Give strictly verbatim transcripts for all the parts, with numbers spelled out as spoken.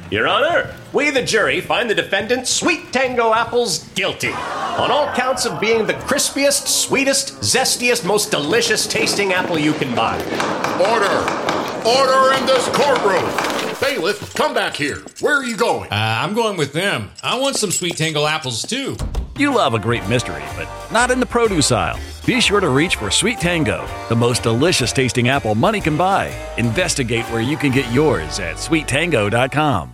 Your Honor, we, the jury, find the defendant, Sweet Tango Apples, guilty on all counts of being the crispiest, sweetest, zestiest, most delicious tasting apple you can buy. Order! Order in this courtroom! Bailiff, come back here. Where are you going? Uh, I'm going with them. I want some Sweet Tango apples, too. You love a great mystery, but not in the produce aisle. Be sure to reach for Sweet Tango, the most delicious tasting apple money can buy. Investigate where you can get yours at sweet tango dot com.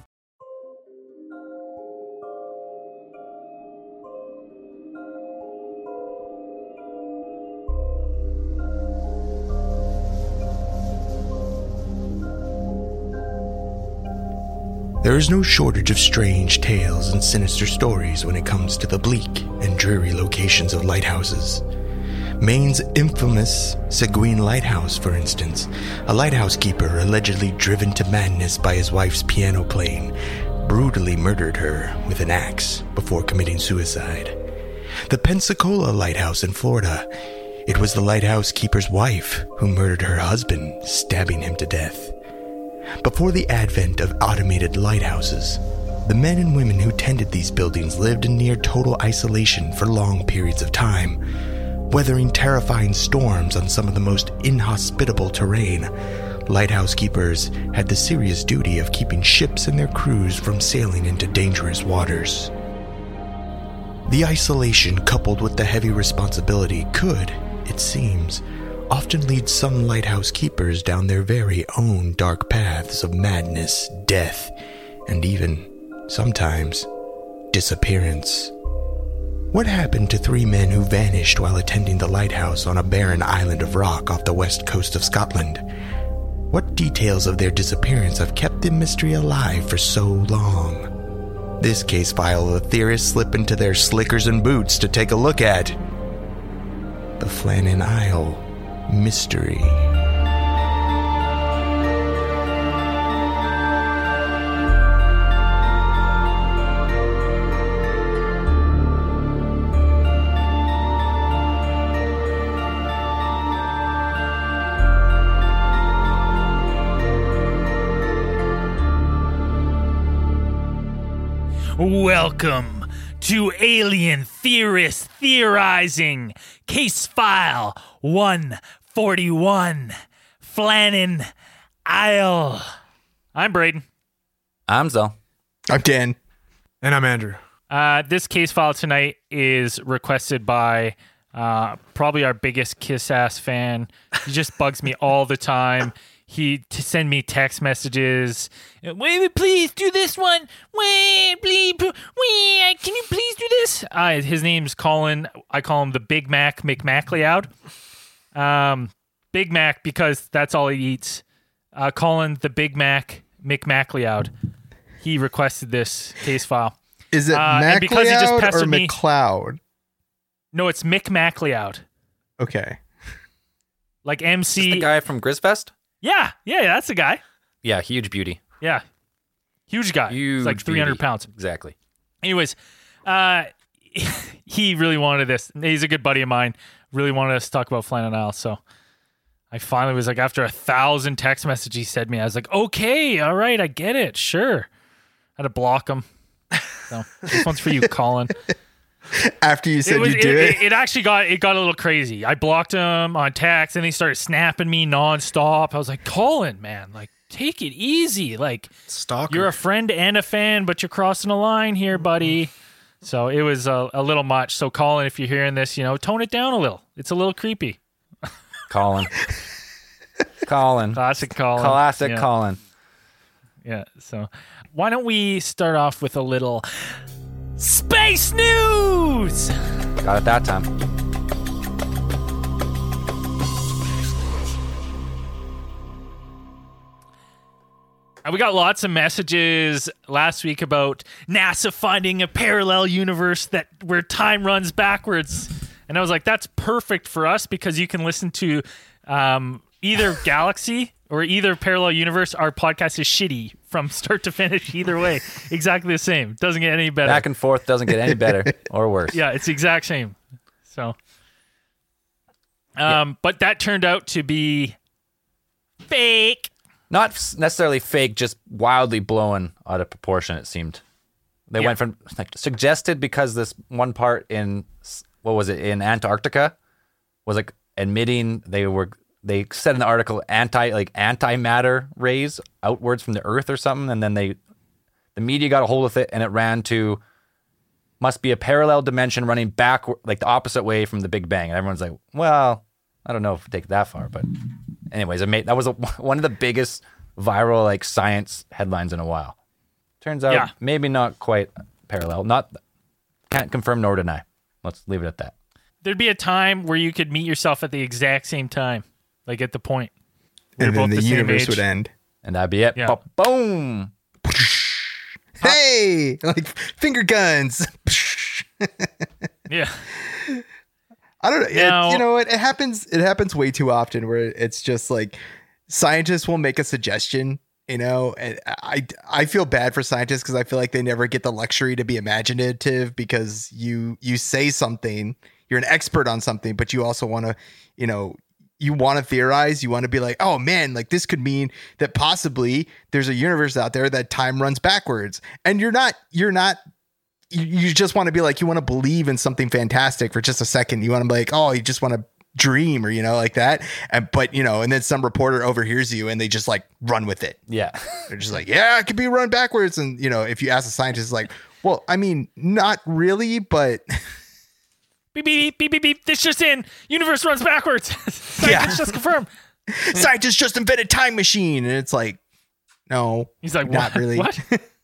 There is no shortage of strange tales and sinister stories when it comes to the bleak and dreary locations of lighthouses. Maine's infamous Seguin Lighthouse, for instance, a lighthouse keeper allegedly driven to madness by his wife's piano playing, brutally murdered her with an axe before committing suicide. The Pensacola Lighthouse in Florida, it was the lighthouse keeper's wife who murdered her husband, stabbing him to death. Before the advent of automated lighthouses, the men and women who tended these buildings lived in near total isolation for long periods of time, weathering terrifying storms on some of the most inhospitable terrain. Lighthouse keepers had the serious duty of keeping ships and their crews from sailing into dangerous waters. The isolation, coupled with the heavy responsibility, could, it seems, often lead some lighthouse keepers down their very own dark paths of madness, death, and even, sometimes, disappearance. What happened to three men who vanished while attending the lighthouse on a barren island of rock off the west coast of Scotland? What details of their disappearance have kept the mystery alive for so long? This case file, the theorists slip into their slickers and boots to take a look at the Flannan Isle Mystery. Welcome to Alien Theorist Theorizing, Case File one forty-one, Flannan Isle. I'm Braden. I'm Zell. I'm Dan. And I'm Andrew. Uh, this case file tonight is requested by uh, probably our biggest kiss-ass fan. He just bugs me all the time. He to send me text messages. Wait, please do this one. Wait, please. Wait, can you please do this? Uh, his name's Colin. I call him the Big Mac McMacleod. Um, Big Mac because that's all he eats. Uh, Colin the Big Mac McMacleod. He requested this case file. Is it uh, MacLeod or me, McLeod? No, it's McMacleod. Okay. Like M C. Is this the guy from Grizzfest? Yeah, yeah, yeah, that's the guy. Yeah, huge beauty. Yeah, huge guy. Huge He's like three hundred beauty. pounds. Exactly. Anyways, uh, he really wanted this. He's a good buddy of mine. Really wanted us to talk about Flannan Isle. So I finally was like, after a thousand text messages he sent me, I was like, okay, all right, I get it. Sure. I had to block him. So this one's for you, Colin. After you said it was, you do it, it, it, it actually got it got a little crazy. I blocked him on text, and he started snapping me nonstop. I was like, Colin, man, like, take it easy. Like, stalker. You're a friend and a fan, but you're crossing a line here, buddy. So it was a, a little much. So Colin, if you're hearing this, you know, tone it down a little. It's a little creepy. Colin. Colin. Classic Colin. Classic yeah. Colin. Yeah. So why don't we start off with a little space news? Got it that time. And we got lots of messages last week about NASA finding a parallel universe that where time runs backwards. And I was like, that's perfect for us because you can listen to um, either galaxy or either parallel universe. Our podcast is shitty from start to finish either way. Exactly the same. Doesn't get any better. Back and forth doesn't get any better or worse. Yeah, it's the exact same. So, um, yeah. But that turned out to be fake. Not necessarily fake, just wildly blown out of proportion, it seemed. They yeah. went from like suggested because this one part in, what was it, in Antarctica was like admitting they were, they said in the article, anti, like antimatter rays outwards from the earth or something. And then they, the media got a hold of it and it ran to, must be a parallel dimension running back, like the opposite way from the Big Bang. And everyone's like, well, I don't know if we take it that far, but anyways, it made, that was a, one of the biggest viral like science headlines in a while. Turns out yeah. maybe not quite parallel. Not can't confirm nor deny. Let's leave it at that. There'd be a time where you could meet yourself at the exact same time, like at the point. And then the, the universe would end. And that'd be it. Yeah. Pop, boom. Hey, like finger guns. Yeah. I don't know. Now, it, you know what? It happens. It happens way too often where it's just like scientists will make a suggestion, you know, and I, I feel bad for scientists because I feel like they never get the luxury to be imaginative because you, you say something, you're an expert on something, but you also want to, you know, you want to theorize, you want to be like, oh man, like this could mean that possibly there's a universe out there that time runs backwards. And you're not, you're not, you, you just want to be like, you want to believe in something fantastic for just a second. You want to be like, oh, you just want to dream or, you know, like that. And, but, you know, and then some reporter overhears you and they just like run with it. Yeah. They're just like, yeah, it could be run backwards. And, you know, if you ask a scientist, like, well, I mean, not really, but beep, beep, beep, beep, beep. This just in. Universe runs backwards. Scientists yeah. just confirmed. Scientists just invented time machine. And it's like, no. He's like, not what? really. What?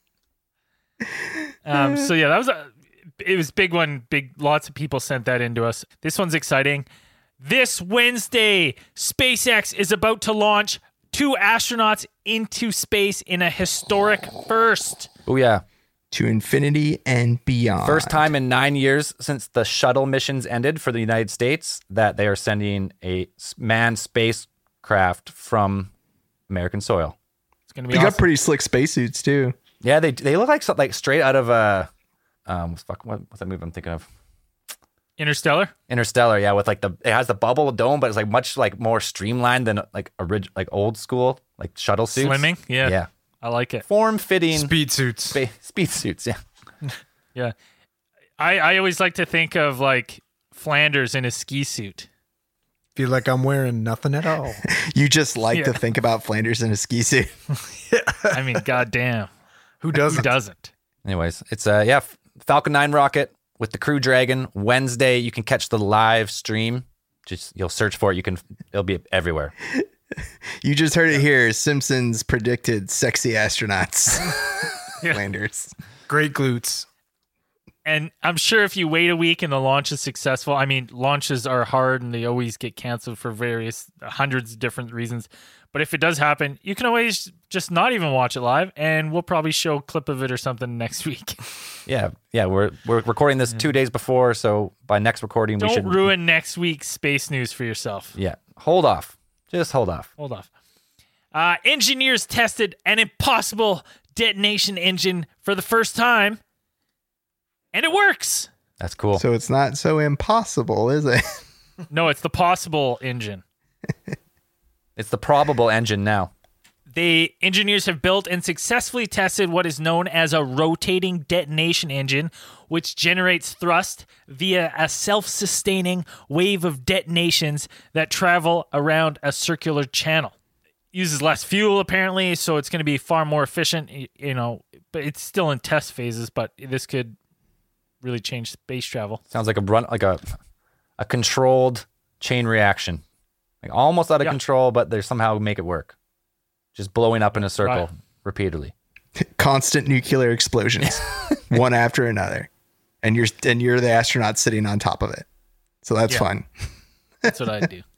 um, so yeah, that was a, it was big one. Big, lots of people sent that in to us. This one's exciting. This Wednesday, SpaceX is about to launch two astronauts into space in a historic first. Oh yeah. To infinity and beyond. First time in nine years since the shuttle missions ended for the United States that they are sending a manned spacecraft from American soil. It's gonna be. They awesome. got pretty slick spacesuits too. Yeah, they they look like like straight out of a um fuck what, what's that movie I'm thinking of? Interstellar. Interstellar, yeah, with like the it has the bubble dome, but it's like much like more streamlined than like orig- like old school like shuttle suits. Slimming, yeah, yeah. I like it. Form fitting speed suits. Spa- speed suits, yeah. Yeah. I, I always like to think of like Flanders in a ski suit. Feel like I'm wearing nothing at all. You just like yeah. to think about Flanders in a ski suit. I mean, goddamn. Who doesn't? Who doesn't? Anyways, it's uh yeah, Falcon nine rocket with the Crew Dragon. Wednesday, you can catch the live stream. Just you'll search for it. You can it'll be everywhere. You just heard it here. Simpsons predicted sexy astronauts. Yeah. Flanders. Great glutes. And I'm sure if you wait a week and the launch is successful, I mean, launches are hard and they always get canceled for various hundreds of different reasons. But if it does happen, you can always just not even watch it live, and we'll probably show a clip of it or something next week. Yeah, yeah, we're we're recording this two days before, so by next recording Don't we should Don't ruin next week's space news for yourself. Yeah, hold off. Just hold off. Hold off. Uh, engineers tested an impossible detonation engine for the first time, and it works. That's cool. So it's not so impossible, is it? No, it's the possible engine. It's the probable engine now. The engineers have built and successfully tested what is known as a rotating detonation engine, which generates thrust via a self-sustaining wave of detonations that travel around a circular channel. Uses less fuel, apparently, so it's going to be far more efficient, you know, but it's still in test phases, but this could really change space travel. Sounds like a run, like a a controlled chain reaction. Like almost out of yeah. control, but they somehow make it work. Just blowing up in a circle right. repeatedly. Constant nuclear explosions, one after another, and you're and you're the astronaut sitting on top of it. So that's yeah. fun. That's what I do.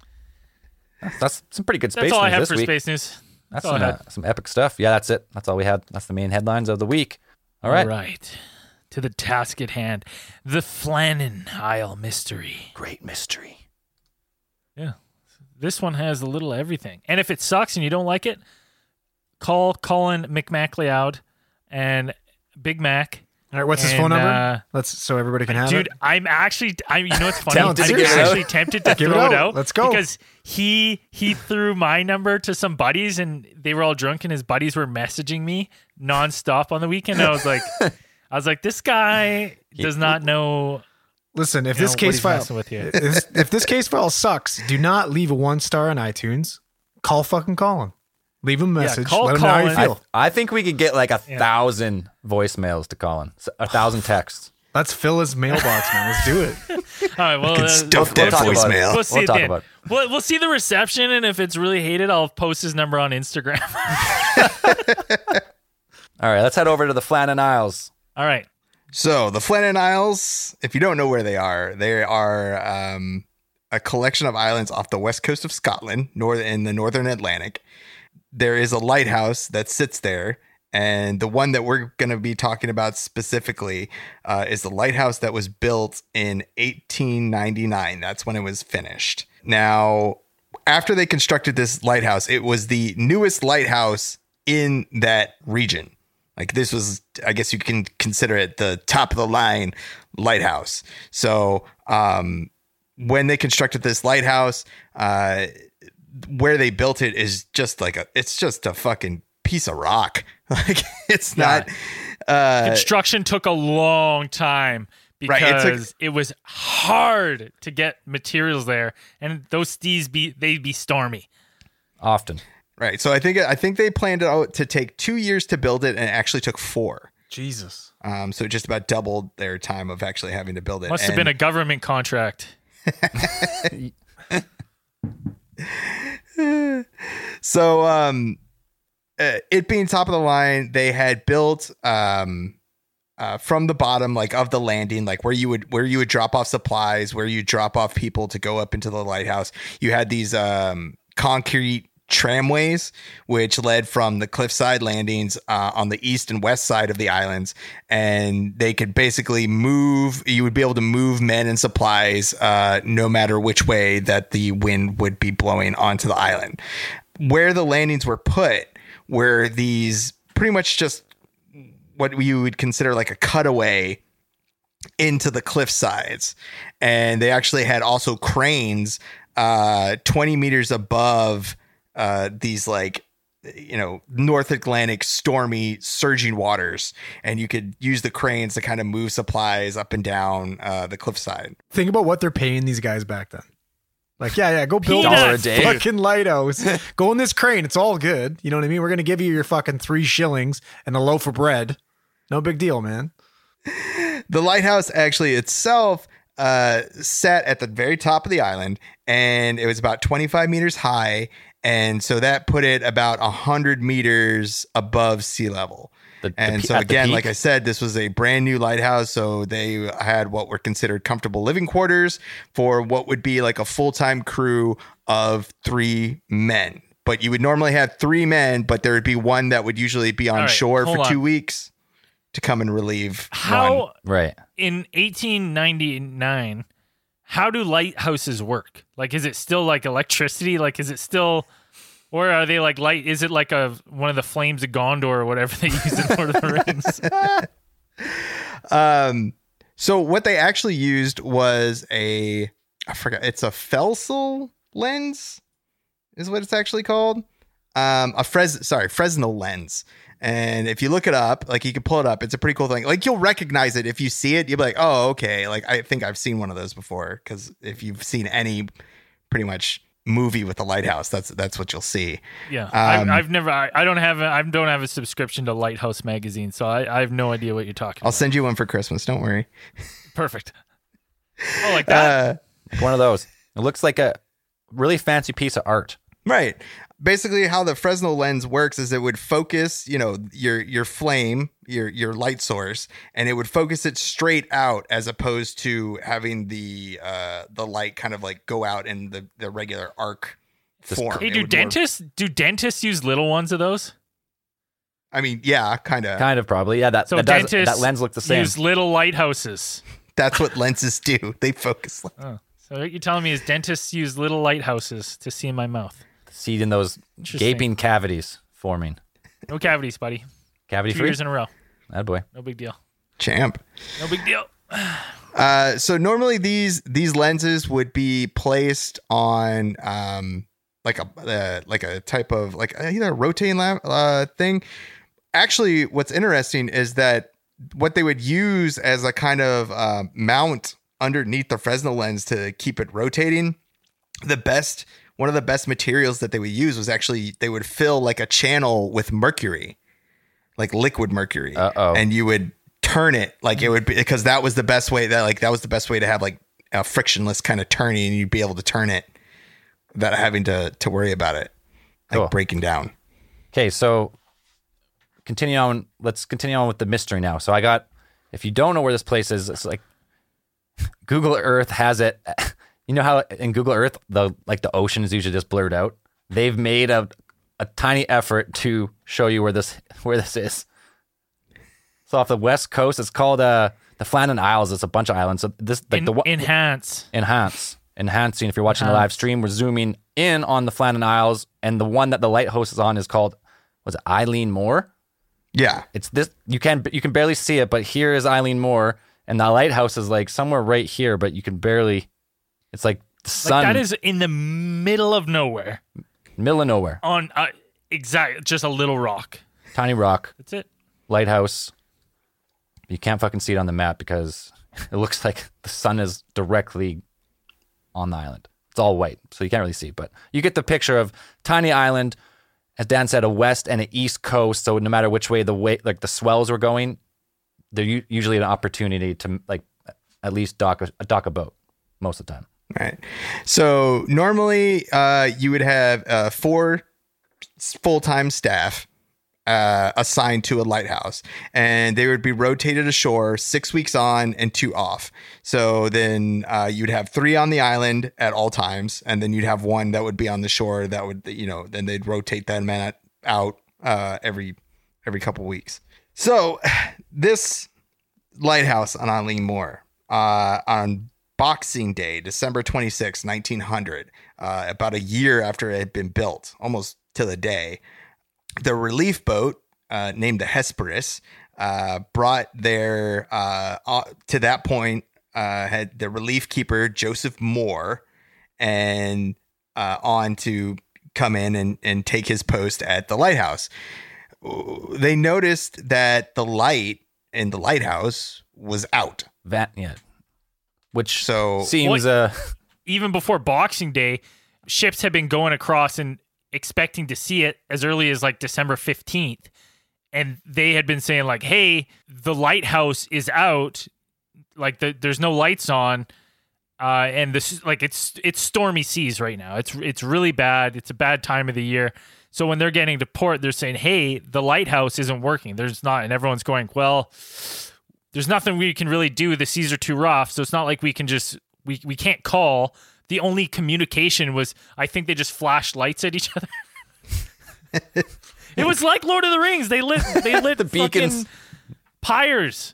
That's, that's some pretty good space news. That's all I have this for week. space news. That's, that's all some, I had. Uh, some epic stuff. Yeah, that's it. That's all we had. That's the main headlines of the week. All right. All right. To the task at hand, the Flannan Isle mystery. Great mystery. Yeah. This one has a little everything. And if it sucks and you don't like it, call Colin McMacleod and Big Mac All right, what's his And, phone number? uh, Let's so everybody can have Dude, it. I'm actually, I, you know what's funny? I'm Tempted to give it actually out. tempted to Give it throw it out. out. Let's go. Because he he threw my number to some buddies, and they were all drunk, and his buddies were messaging me nonstop on the weekend. And I was like, I was like, this guy does not know. Listen, if you this know, what case he's file messing with you. if, if this case file sucks, do not leave a one star on iTunes. Call fucking Colin. Leave him a message. call Let him know how you Colin. feel. I, I think we could get like a Yeah. thousand voicemails to Colin, a thousand texts. Let's fill his mailbox, man. Let's do it. All right, well, uh, Stuff that we'll talk about it. voicemail. we'll see We'll it talk then. about it. We'll, we'll see the reception, and if it's really hated, I'll post his number on Instagram. All right, let's head over to the Flannan Isles. All right. So the Flannan Isles, if you don't know where they are, they are um, a collection of islands off the west coast of Scotland, north in the northern Atlantic. There is a lighthouse that sits there, and the one that we're going to be talking about specifically uh, is the lighthouse that was built in eighteen ninety-nine. That's when it was finished. Now, after they constructed this lighthouse, it was the newest lighthouse in that region. Like this was, I guess you can consider it the top of the line lighthouse. So um, when they constructed this lighthouse, uh, where they built it is just like a, it's just a fucking piece of rock. Like it's not. Uh, Construction took a long time because Right, it took- it was hard to get materials there, and those stees be they'd be stormy. Often. right. So I think I think they planned it out to take two years to build it, and it actually took four. Jesus. Um, so it just about doubled their time of actually having to build it. Must have And- been a government contract. So, um, uh, it being top of the line, they had built um, uh, from the bottom, like of the landing, like where you would where you would drop off supplies, where you drop off people to go up into the lighthouse. You had these um, concrete tramways, which led from the cliffside landings uh, on the east and west side of the islands, and they could basically move. You would be able to move men and supplies uh, no matter which way that the wind would be blowing onto the island. Where the landings were put were these pretty much just what we would consider like a cutaway into the cliff sides. And they actually had also cranes uh, twenty meters above uh, these like, you know, North Atlantic stormy surging waters. And you could use the cranes to kind of move supplies up and down uh, the cliffside. Think about what they're paying these guys back then. Like, yeah, yeah, go build Peanuts. Dollar a this day. fucking lighthouse. Go in this crane. It's all good. You know what I mean? We're going to give you your fucking three shillings and a loaf of bread. No big deal, man. The lighthouse actually itself uh, sat at the very top of the island, and it was about twenty-five meters high. And so that put it about one hundred meters above sea level. The- the and pe- so at the again, peak? like I said, this was a brand new lighthouse. So they had what were considered comfortable living quarters for what would be like a full-time crew of three men. But you would normally have three men, but there would be one that would usually be on All right, shore for hold two on. weeks to come and relieve one. How Right. in eighteen ninety-nine? How do lighthouses work? Like, is it still like electricity? Like, is it still, or are they like light? Is it like a one of the flames of Gondor or whatever they use in Lord of the Rings? Um, so what they actually used was a, I forgot, it's a Felsel lens is what it's actually called. Um, a Fres, sorry, Fresnel lens. And if you look it up, like you can pull it up, it's a pretty cool thing. Like you'll recognize it. If you see it, you'll be like, oh, okay. Like I think I've seen one of those before. Cause if you've seen any pretty much movie with a lighthouse, that's, that's what you'll see. Yeah, Um, I've, I've never. I, I don't have. A, I don't have a subscription to Lighthouse magazine, so I, I have no idea what you're talking I'll about. send you one for Christmas. Don't worry. Perfect. Oh, like that. Uh, One of those. It looks like a really fancy piece of art. Right. Basically, how the Fresnel lens works is it would focus, you know, your your flame, your your light source, and it would focus it straight out, as opposed to having the uh, the light kind of like go out in the, the regular arc Just form. Hey, It do would more- dentists do dentists use little ones of those? I mean, yeah, kind of. Kind of probably. Yeah, that, So that, does, dentists that lens looked the same. use little lighthouses. That's what lenses do. They focus. Oh, so what you're telling me is dentists use little lighthouses to see in my mouth. Seed in those Interesting. gaping cavities forming. No cavities, buddy. Cavity Two free? years in a row. That boy. No big deal. Champ. No big deal. Uh, so normally these these lenses would be placed on um, like a uh, like a type of like either a rotating lamp uh, thing. Actually, what's interesting is that what they would use as a kind of uh, mount underneath the Fresnel lens to keep it rotating, the best one of the best materials that they would use was actually they would fill like a channel with mercury, like liquid mercury, Uh-oh. and you would turn it like it would be because that was the best way that like that was the best way to have like a frictionless kind of turning, and you'd be able to turn it without having to to worry about it like Cool. breaking down. Okay, so continue on. Let's continue on with the mystery now. So I got, if you don't know where this place is, it's like Google Earth has it. You know how in Google Earth, the like the ocean is usually just blurred out. They've made a a tiny effort to show you where this where this is. So off the west coast, it's called uh the Flannan Isles. It's a bunch of islands. So this like En- the one enhance. enhance enhancing. If you're watching the Enhance. live stream, we're zooming in on the Flannan Isles, and the one that the lighthouse is on is called, was it Eileen Moore? Yeah. It's this. You can you can barely see it, but here is Eileen Moore, and the lighthouse is like somewhere right here, but you can barely. It's like the sun, Like that is in the middle of nowhere. middle of nowhere, On uh, exact, just a little rock. tiny rock, That's it. lighthouse. You can't fucking see it on the map because it looks like the sun is directly on the island. It's all white, so you can't really see. But you get the picture of tiny island, as Dan said, a west and an east coast. So no matter which way the way, like the swells were going, they're u- usually an opportunity to like at least dock a, dock a boat most of the time. Right. So normally uh, you would have uh, four full-time staff uh, assigned to a lighthouse, and they would be rotated ashore six weeks on and two off. So then uh, you'd have three on the island at all times, and then you'd have one that would be on the shore that would, you know, then they'd rotate that man out uh, every every couple weeks. So this lighthouse on Eileen Moore uh, on Boxing Day, December twenty-sixth, nineteen hundred, uh, about a year after it had been built, almost to the day, the relief boat uh, named the Hesperus uh, brought their, uh, uh, to that point, uh, had the relief keeper, Joseph Moore, and uh, on to come in and, and take his post at the lighthouse. They noticed that the light in the lighthouse was out. That, yeah. Which So seems What- uh Even before Boxing Day, ships had been going across and expecting to see it as early as like December fifteenth. And they had been saying like, hey, the lighthouse is out. Like the, there's no lights on. Uh, and this like it's it's stormy seas right now. It's it's really bad. It's a bad time of the year. So when they're getting to port, they're saying, hey, the lighthouse isn't working. There's not. And everyone's going, well, there's nothing we can really do. The seas are too rough. So it's not like we can just, we, we can't call. The only communication was, I think they just flashed lights at each other. It was like Lord of the Rings. They lit, they lit The beacons. fucking pyres.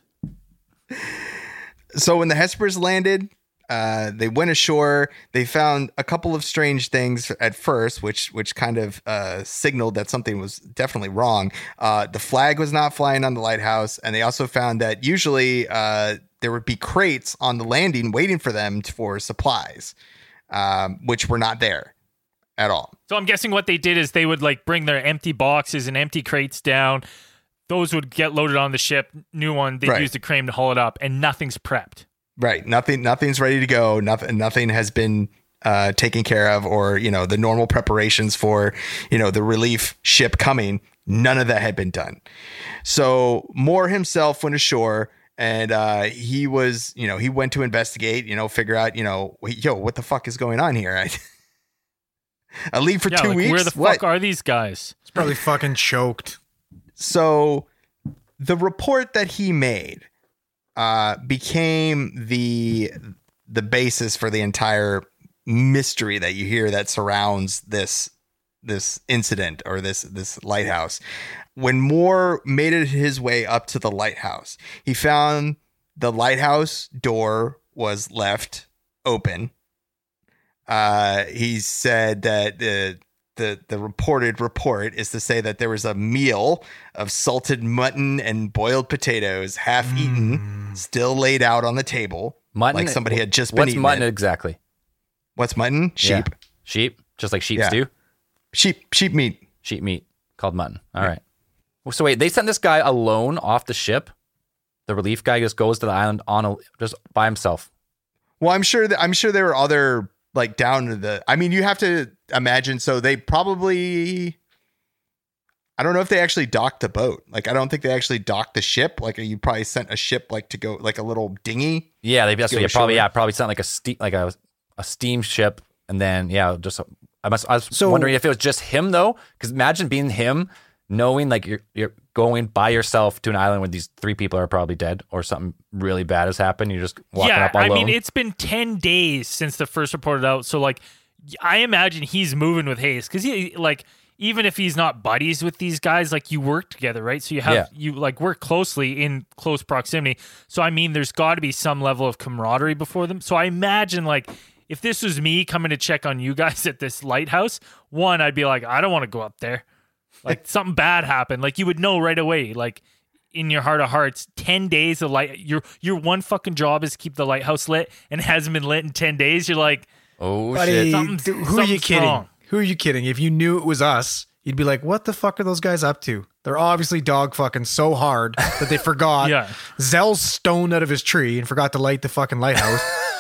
So when the Hesperus landed, uh, they went ashore. They found a couple of strange things at first, which which kind of uh, signaled that something was definitely wrong. Uh, the flag was not flying on the lighthouse, and they also found that usually uh, there would be crates on the landing waiting for them for supplies, um, which were not there at all. So I'm guessing what they did is they would like bring their empty boxes and empty crates down. Those would get loaded on the ship. New one, they'd Right. use the crane to haul it up, and nothing's prepped. Right. Nothing. Nothing's ready to go. Nothing. Nothing has been uh, taken care of, or you know, the normal preparations for you know the relief ship coming. None of that had been done. So Moore himself went ashore, and uh, he was, you know, he went to investigate. You know, figure out, you know, yo, what the fuck is going on here? I, I leave for Yeah, two like, weeks. where the What? fuck are these guys? It's probably fucking choked. So the report that he made uh, became the the basis for the entire mystery that you hear that surrounds this this incident or this this lighthouse. When Moore made it his way up to the lighthouse, he found the lighthouse door was left open. Uh, he said that the the the reported report is to say that there was a meal of salted mutton and boiled potatoes, half eaten, still laid out on the table, Mutton, like somebody had just been what's eating mutton it. exactly? What's mutton? Sheep. Yeah. Sheep, just like sheep Yeah. stew. Sheep. Sheep meat. Sheep meat called mutton. All right. So wait, they sent this guy alone off the ship. The relief guy just goes to the island on a, just by himself. Well, I'm sure that I'm sure there were other like down to the. I mean, you have to imagine. So they probably. I don't know if they actually docked the boat. Like, I don't think they actually docked the ship. Like, you probably sent a ship like to go like a little dinghy. Yeah, they that's Go yeah, probably ashore. yeah probably sent like a ste- like a a steamship, and then yeah, just I must I was So- wondering if it was just him though, because imagine being him, knowing like you're you're going by yourself to an island where these three people are probably dead or something really bad has happened. You're just walking yeah, up alone. I mean, it's been ten days since the first reported out. So, like, I imagine he's moving with haste because he, like, even if he's not buddies with these guys, like, you work together, right? So you have, Yeah. you, like, work closely in close proximity. So, I mean, there's got to be some level of camaraderie before them. So I imagine, like, if this was me coming to check on you guys at this lighthouse, one, I'd be like, I don't want to go up there. Like, something bad happened. Like, you would know right away. Like, in your heart of hearts, ten days of light. Your your one fucking job is to keep the lighthouse lit, and it hasn't been lit in ten days. You're like, oh Buddy, shit. Something's- dude, who are you something's kidding? wrong. Who are you kidding? If you knew it was us, you'd be like, what the fuck are those guys up to? They're obviously dog fucking so hard that they forgot. Yeah. Zell's stoned out of his tree and forgot to light the fucking lighthouse.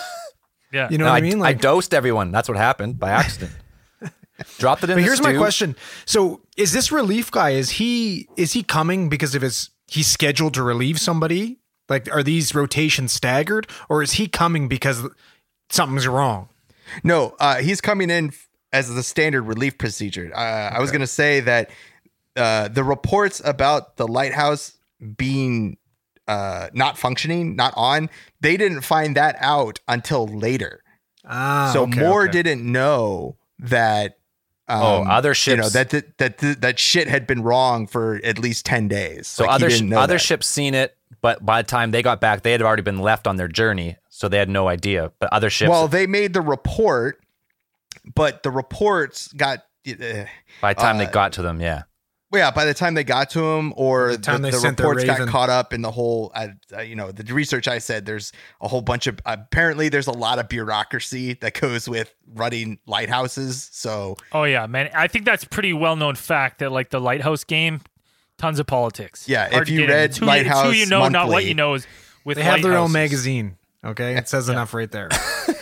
yeah, You know No, what I, I mean? I dosed everyone. That's what happened by accident. Dropped it in. But the here's my stew. question. So is this relief guy, is he is he coming because of his he's scheduled to relieve somebody? Like, are these rotations staggered? Or is he coming because something's wrong? No, uh, he's coming in f- as the standard relief procedure. Uh, I was going to say that uh, the reports about the lighthouse being uh, not functioning, not on, they didn't find that out until later. Ah, so okay, Moore okay. didn't know that. Um, Oh, other You know ships- that that, that that that shit had been wrong for at least ten days. So Like, he other sh- didn't know other that. ships seen it, but by the time they got back, they had already been left on their journey, so they had no idea. But other ships, Well, they made the report, but the reports got. Uh, by the time uh, they got to them, yeah. Well, yeah, by the time they got to him, or the, time they the sent their reports got Raven. caught up in the whole, uh, uh, you know, the research I said, there's a whole bunch of, apparently there's a lot of bureaucracy that goes with running lighthouses. So, oh yeah, man. I think that's pretty well known fact that, like, the lighthouse game, tons of politics. Yeah, Hard if to you get in. read It's who you- it's who Lighthouse you know, not what Monthly- you know is with They have their own lighthouses. magazine. Okay. It says enough right there.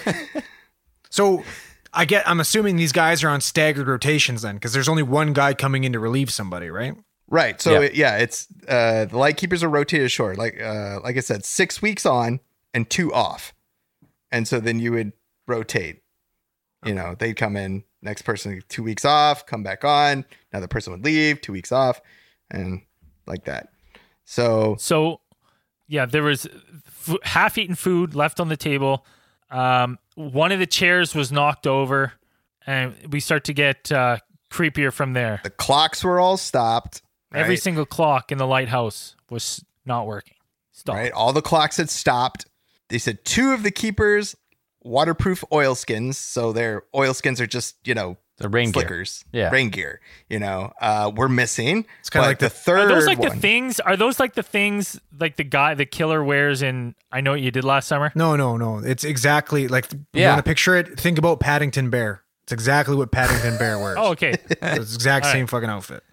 So I get, I'm assuming these guys are on staggered rotations then, because there's only one guy coming in to relieve somebody, right? right. So, Yeah. it- yeah, it's, uh, the lightkeepers are rotated short. Like, uh, like I said, six weeks on and two off. And so then you would rotate, you know, they'd come in, next person, two weeks off, come back on. Another person would leave, two weeks off, and like that. So, So, yeah, there was f- half-eaten food left on the table. Um, one of the chairs was knocked over, and we start to get uh, creepier from there. the clocks were all stopped. Right? Every single clock in the lighthouse was not working. Stop. right. All the clocks had stopped. They said two of the keepers waterproof oilskins. So their oilskins are just, you know, The rain gear. slickers, Yeah. rain gear, you know, uh, we're missing. It's kinda But like the, the- third Are those like one. the things? Are those like the things like the guy, the killer wears in I Know What You Did Last Summer? No, no, no. It's exactly like, you Yeah. want to picture it? Think about Paddington Bear. It's exactly what Paddington Bear wears. Oh, okay. It's the exact All same right. fucking outfit.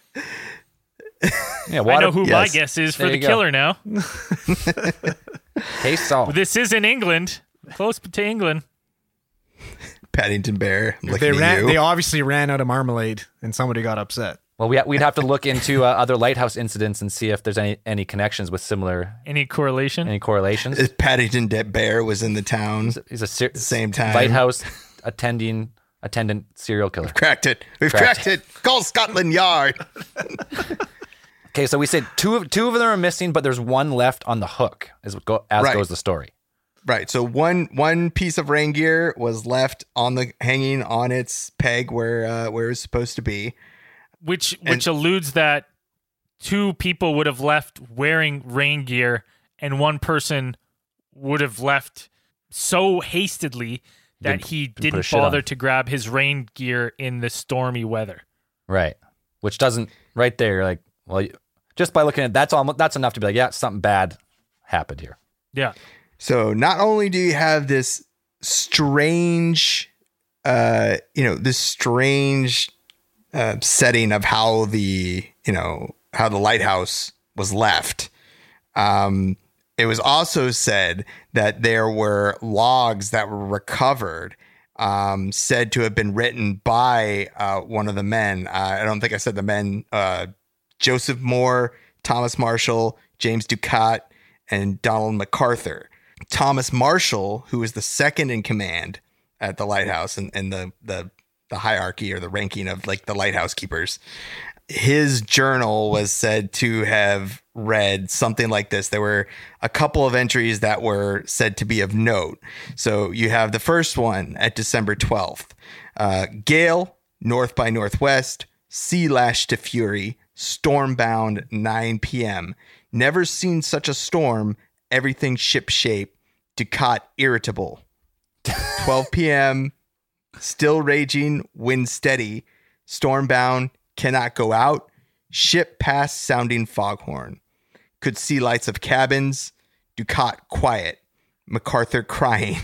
Yeah, I water, know who my yes. guess is for There the you go. killer now. Hey, Saul. This is in England, close to England. Paddington Bear. I'm They looking at ran. you. They obviously ran out of marmalade, and somebody got upset. Well, we, we'd have to look into uh, other lighthouse incidents and see if there's any, any connections with similar, Any correlation? any correlations. If Paddington De- Bear was in the town. He's a ser- Same time. lighthouse attending attendant serial killer. Cracked it. We've Cracked. cracked, it. Call Scotland Yard. Okay, so we said two of two of them are missing, but there's one left on the hook. As go, as Right. goes the story. Right. So one one piece of rain gear was left on the hanging on its peg where uh, where it's supposed to be. which which alludes that two people would have left wearing rain gear and one person would have left so hastily that Didn't- he didn't put didn't a shit on. bother to grab his rain gear in the stormy weather. Right. Which doesn't, right there, you're like, well, you- just by looking at that's almost, that's enough to be like, yeah, something bad happened here. Yeah. So not only do you have this strange, uh, you know, this strange uh, setting of how the, you know, how the lighthouse was left. Um, it was also said that there were logs that were recovered, um, said to have been written by uh, one of the men. Uh, I don't think I said the men, uh, Joseph Moore, Thomas Marshall, James Ducat, and Donald MacArthur. Thomas Marshall, who was the second in command at the lighthouse and, and the, the, the hierarchy or the ranking of like the lighthouse keepers, his journal was said to have read something like this. There were a couple of entries that were said to be of note. So you have the first one at December twelfth. Uh, gale, north by northwest, sea lashed to fury, stormbound nine p.m. Never seen such a storm. Everything ship shape. Ducat irritable. twelve p.m. Still raging, wind steady. Stormbound, cannot go out. Ship past sounding foghorn. Could see lights of cabins. Ducat quiet. MacArthur crying.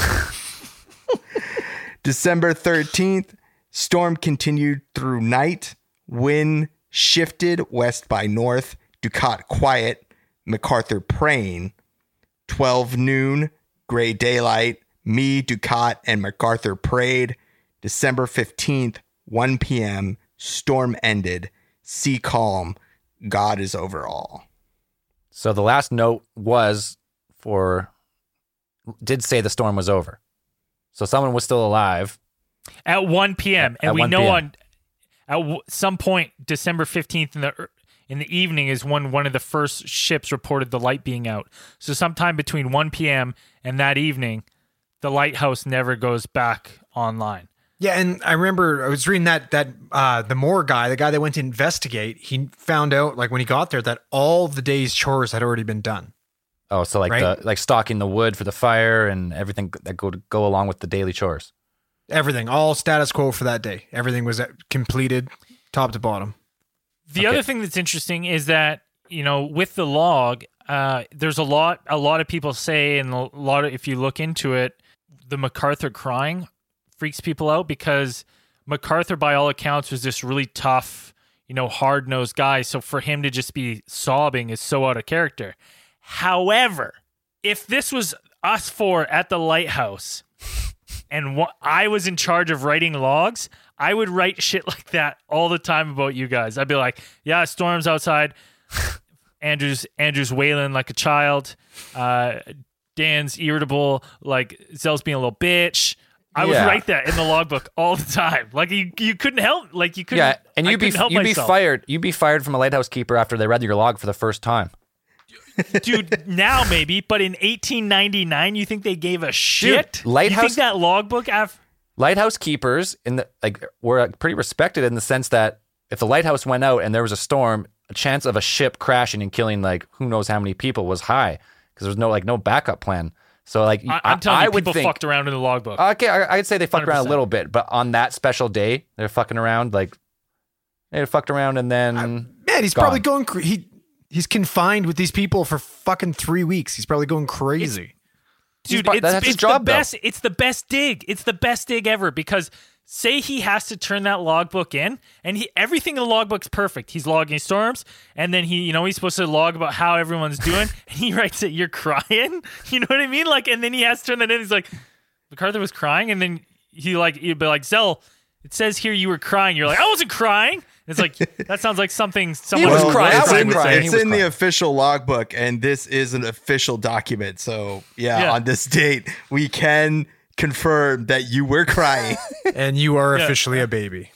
December thirteenth. Storm continued through night. Wind shifted west by north. Ducat quiet. MacArthur praying. twelve noon. Gray daylight. Me, Ducat, and MacArthur prayed. December fifteenth. one p.m. Storm ended. Sea calm. God is over all. So the last note was for, did say the storm was over. So someone was still alive. At one p.m. At And we one know p m. on at w- some point, December fifteenth in the er- in the evening is when one of the first ships reported the light being out. So sometime between one p.m. and that evening, the lighthouse never goes back online. Yeah, and I remember I was reading that that uh, the Moore guy, the guy that went to investigate, he found out like when he got there that all the day's chores had already been done. Oh, so like Right. the like stocking the wood for the fire and everything that go go along with the daily chores. Everything, all status quo for that day. Everything was uh, completed, top to bottom. The Okay. other thing that's interesting is that, you know, with the log, uh, there's a lot a lot of people say, and a lot of, if you look into it, the MacArthur crying freaks people out because MacArthur, by all accounts, was this really tough, you know, hard-nosed guy. So for him to just be sobbing is so out of character. However, if this was us four at the lighthouse and what I was in charge of writing logs, I would write shit like that all the time about you guys. I'd be like, yeah, storm's outside. Andrew's Andrew's wailing like a child. Uh, Dan's irritable, like Zell's being a little bitch. I would Yeah. write that in the logbook all the time. Like you, you couldn't help. Like you couldn't. Yeah, and I you'd be couldn't help you'd be myself. fired. You'd be fired from a lighthouse keeper after they read your log for the first time. Dude, now maybe, but in eighteen ninety-nine, you think they gave a shit? lighthouse- You think that logbook af- Lighthouse keepers in the like were uh, pretty respected in the sense that if the lighthouse went out and there was a storm, a chance of a ship crashing and killing like who knows how many people was high because there was no like no backup plan. So like I, I'm telling I you, would people think, fucked around in the logbook. Okay, I, I'd say they fucked around a one hundred percent. little bit, but on that special day, they're fucking around like they fucked around and then Man, he's gone. probably going. Cr- he he's confined with these people for fucking three weeks. He's probably going crazy. Dude, part- it's, that's his it's job, the though. best. It's the best dig. It's the best dig ever because say he has to turn that logbook in, and he everything in the logbook's perfect. He's logging storms, and then he, you know, he's supposed to log about how everyone's doing, and he writes that you're crying. You know what I mean? Like, and then he has to turn that in. He's like, MacArthur was crying, and then he like he'd be like, Zell, it says here you were crying. You're like, I wasn't crying. It's like that sounds like something someone was who crying. was I it's was in, would crying. say. it's He was in the crying. official logbook, and this is an official document. So yeah, Yeah. on this date, we can confirm that you were crying. And you are Yeah. officially a baby.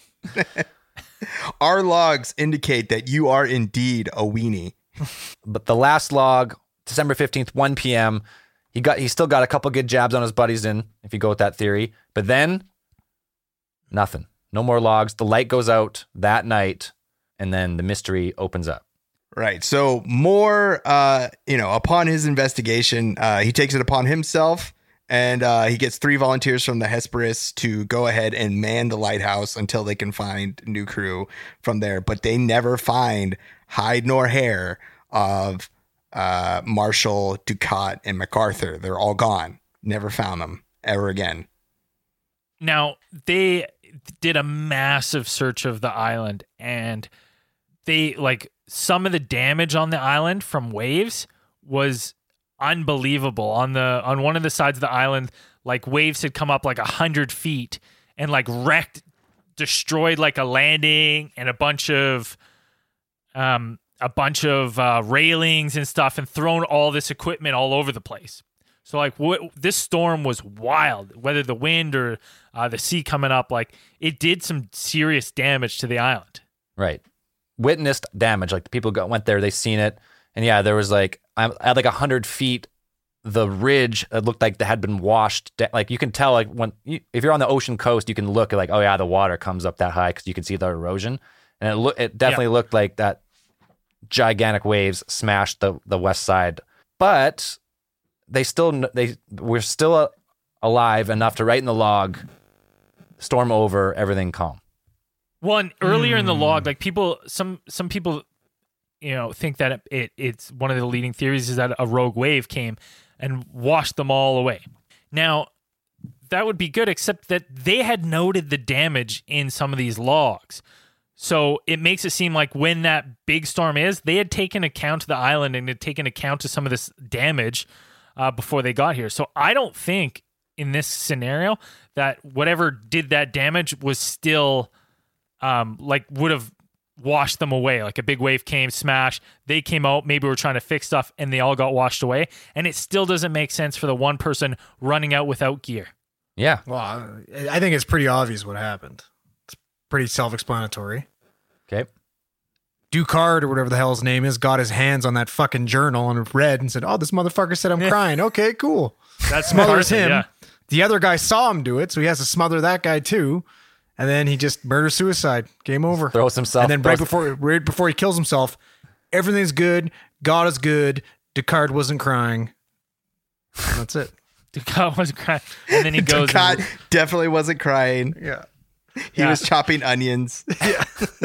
Our logs indicate that you are indeed a weenie. But the last log, December fifteenth, one p.m. He got he still got a couple good jabs on his buddies in, if you go with that theory. But then nothing. No more logs. The light goes out that night, and then the mystery opens up. Right. So Moore, uh, you know, upon his investigation, uh, he takes it upon himself And uh, he gets three volunteers from the Hesperus to go ahead and man the lighthouse until they can find new crew from there. But they never find hide nor hair of uh, Marshall, Ducat, and MacArthur. They're all gone. Never found them ever again. Now, they did a massive search of the island, and they, like, some of the damage on the island from waves was unbelievable. On the on one of the sides of the island, like, waves had come up like a hundred feet and like wrecked, destroyed like a landing and a bunch of um a bunch of uh, railings and stuff, and thrown all this equipment all over the place. So like what this storm was wild, whether the wind or uh, the sea coming up, like it did some serious damage to the island. Right. Witnessed damage. Like the people got, went there, they seen it. And yeah, there was like, at like a hundred feet, the ridge, it looked like they had been washed. Da- like you can tell, like when, you, if you're on the ocean coast, you can look at like, oh yeah, the water comes up that high because you can see the erosion. And it, lo- it definitely yeah. looked like that gigantic waves smashed the, the west side. But they still, they were still alive enough to write in the log, storm over, everything calm. Well, and earlier mm. in the log, like people, some some people, you know, think that it, it it's one of the leading theories is that a rogue wave came and washed them all away. Now, that would be good, except that they had noted the damage in some of these logs. So it makes it seem like when that big storm is, they had taken account of the island and had taken account of some of this damage uh, before they got here. So I don't think in this scenario that whatever did that damage was still um, like would have washed them away. Like a big wave came, smashed, they came out, maybe were trying to fix stuff, and they all got washed away. And it still doesn't make sense for the one person running out without gear. Yeah. Well, I think it's pretty obvious what happened. It's pretty self-explanatory. Okay. Ducard, or whatever the hell his name is, got his hands on that fucking journal and read and said, oh, this motherfucker said I'm crying. Okay, cool. That smothers him. him. Yeah. The other guy saw him do it, so he has to smother that guy too. And then he just murder-suicide. Game over. Throws himself. And then right before, right before he kills himself, everything's good. God is good. Ducard wasn't crying. And that's it. Ducat wasn't crying. And then he goes. Ducat and... definitely wasn't crying. Yeah. He yeah. was chopping onions. Yeah.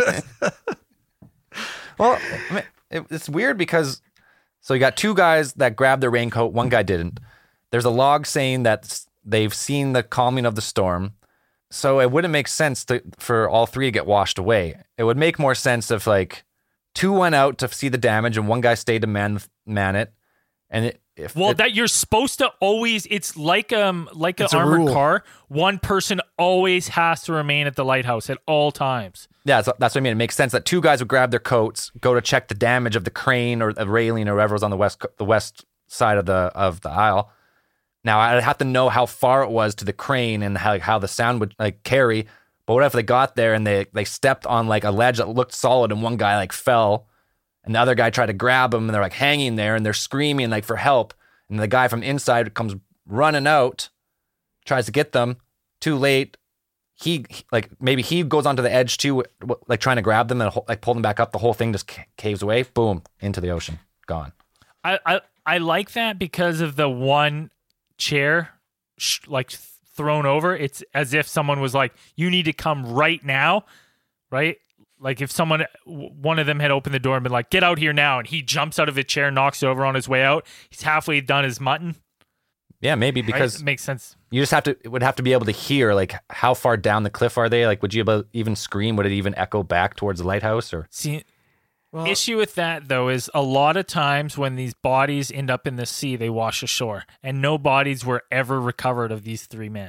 Well, I mean, it, it's weird because, so you got two guys that grabbed their raincoat. One guy didn't. There's a log saying that they've seen the calming of the storm. So it wouldn't make sense to, for all three to get washed away. It would make more sense if like two went out to see the damage and one guy stayed to man man it. And it, if well, it, that you're supposed to always. It's like um like an It's a armored rule. car. One person always has to remain at the lighthouse at all times. yeah, that's, that's what I mean. It makes sense that two guys would grab their coats, go to check the damage of the crane or the railing or whatever was on the west the west side of the of the aisle. Now, I'd have to know how far it was to the crane and how, how the sound would like carry. But what if they got there and they, they stepped on like a ledge that looked solid and one guy like fell and the other guy tried to grab him and they're like hanging there and they're screaming like for help. And the guy from inside comes running out, tries to get them. Too late. He like maybe he goes onto the edge too, like trying to grab them and like pull them back up. The whole thing just caves away. Boom, into the ocean. Gone. I I, I like that because of the one chair sh- like thrown over. It's as if someone was like, you need to come right now, right? Like if someone, one of them had opened the door and been like, get out here now, and he jumps out of a chair, knocks it over on his way out, he's halfway done his mutton. Yeah, maybe because right? It makes sense. You just have to would have to be able to hear like how far down the cliff are they? Like would you able even scream? Would it even echo back towards the lighthouse? Or see, well, issue with that though is a lot of times when these bodies end up in the sea, they wash ashore, and no bodies were ever recovered of these three men.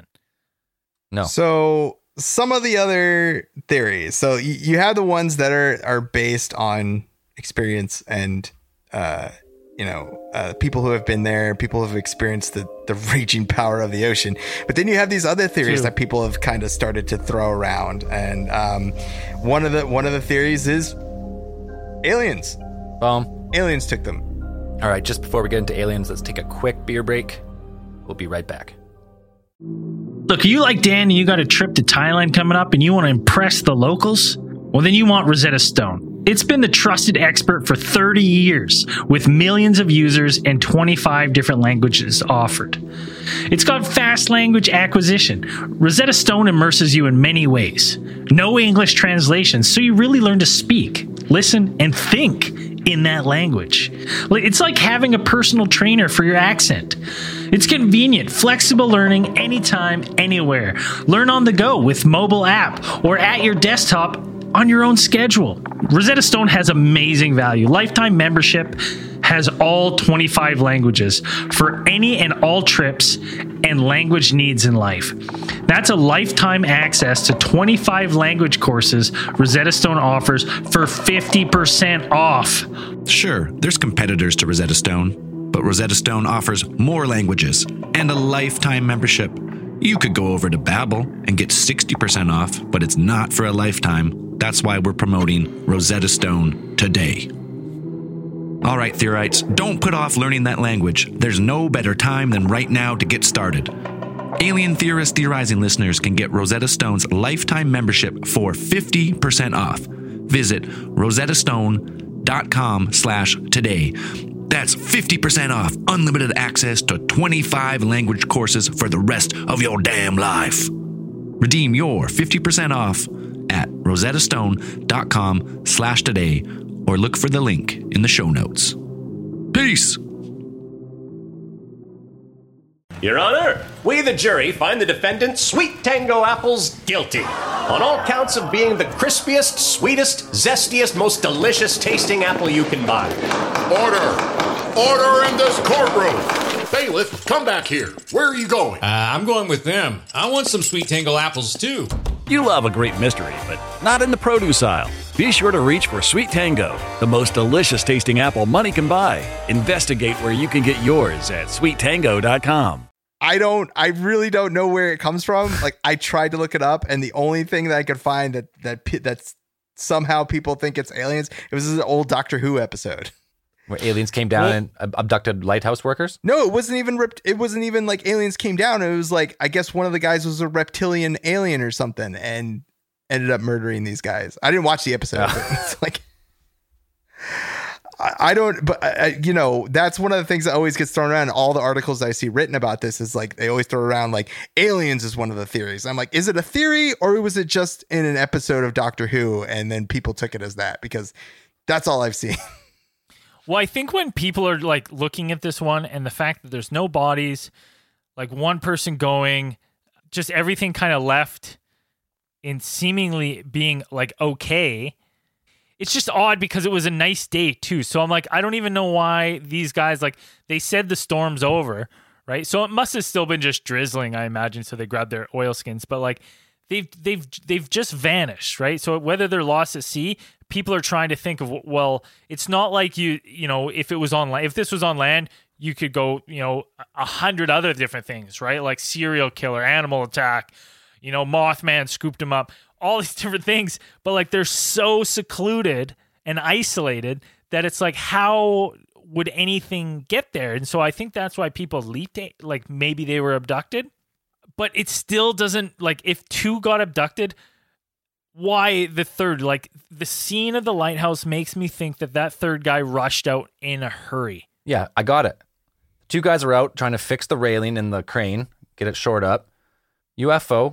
No. So some of the other theories. So you, you have the ones that are are based on experience and uh, you know uh, people who have been there, people who have experienced the the raging power of the ocean. But then you have these other theories True. that people have kind of started to throw around, and um, one of the one of the theories is aliens. Boom. Aliens took them. All right, just before we get into aliens, let's take a quick beer break. We'll be right back. Look, are you like Dan and you got a trip to Thailand coming up and you want to impress the locals? Well, then you want Rosetta Stone. It's been the trusted expert for thirty years, with millions of users and twenty-five different languages offered. It's got fast language acquisition. Rosetta Stone immerses you in many ways. No English translations, so you really learn to speak, listen, and think in that language. It's like having a personal trainer for your accent. It's convenient, flexible learning anytime, anywhere. Learn on the go with mobile app or at your desktop on your own schedule. Rosetta Stone has amazing value. Lifetime membership has all twenty-five languages for any and all trips and language needs in life. That's a lifetime access to twenty-five language courses Rosetta Stone offers for fifty percent off. Sure, there's competitors to Rosetta Stone, but Rosetta Stone offers more languages and a lifetime membership. You could go over to Babbel and get sixty percent off, but it's not for a lifetime. That's why we're promoting Rosetta Stone today. All right, Theorites, don't put off learning that language. There's no better time than right now to get started. Alien Theorist Theorizing listeners can get Rosetta Stone's lifetime membership for fifty percent off. Visit rosettastone.com slash today. That's fifty percent off unlimited access to twenty-five language courses for the rest of your damn life. Redeem your fifty percent off at rosettastone.com slash today or look for the link in the show notes. Peace! Your Honor, we, the jury, find the defendant, Sweet Tango Apples, guilty on all counts of being the crispiest, sweetest, zestiest, most delicious tasting apple you can buy. Order! Order in this courtroom! Bailiff, come back here. Where are you going? Uh, I'm going with them. I want some Sweet Tango apples, too. You love a great mystery, but not in the produce aisle. Be sure to reach for Sweet Tango, the most delicious tasting apple money can buy. Investigate where you can get yours at sweet tango dot com. I don't, I really don't know where it comes from. Like, I tried to look it up, and the only thing that I could find that, that, that's somehow people think it's aliens, it was an old Doctor Who episode. Where aliens came down well, and abducted lighthouse workers? No, it wasn't even ripped. It wasn't even like aliens came down. It was like, I guess one of the guys was a reptilian alien or something and ended up murdering these guys. I didn't watch the episode. Oh. But it's like, I, I don't, but I, you know, that's one of the things that always gets thrown around. All the articles I see written about this is like, they always throw around like aliens is one of the theories. I'm like, is it a theory or was it just in an episode of Doctor Who? And then people took it as that because that's all I've seen. Well, I think when people are like looking at this one and the fact that there's no bodies, like one person going, just everything kind of left in seemingly being like okay. It's just odd because it was a nice day too. So I'm like, I don't even know why these guys, like they said the storm's over, right? So it must have still been just drizzling, I imagine. So they grabbed their oilskins, but like they've they've they've just vanished, right? So whether they're lost at sea, people are trying to think of, well, it's not like you, you know, if it was on land, if this was on land, you could go, you know, a hundred other different things, right? Like serial killer, animal attack, you know, Mothman scooped him up, all these different things. But like, they're so secluded and isolated that it's like, how would anything get there? And so I think that's why people leaped it, like maybe they were abducted, but it still doesn't, like if two got abducted, why the third? Like the scene of the lighthouse makes me think that that third guy rushed out in a hurry. Yeah, I got it. Two guys are out trying to fix the railing in the crane, get it shored up. U F O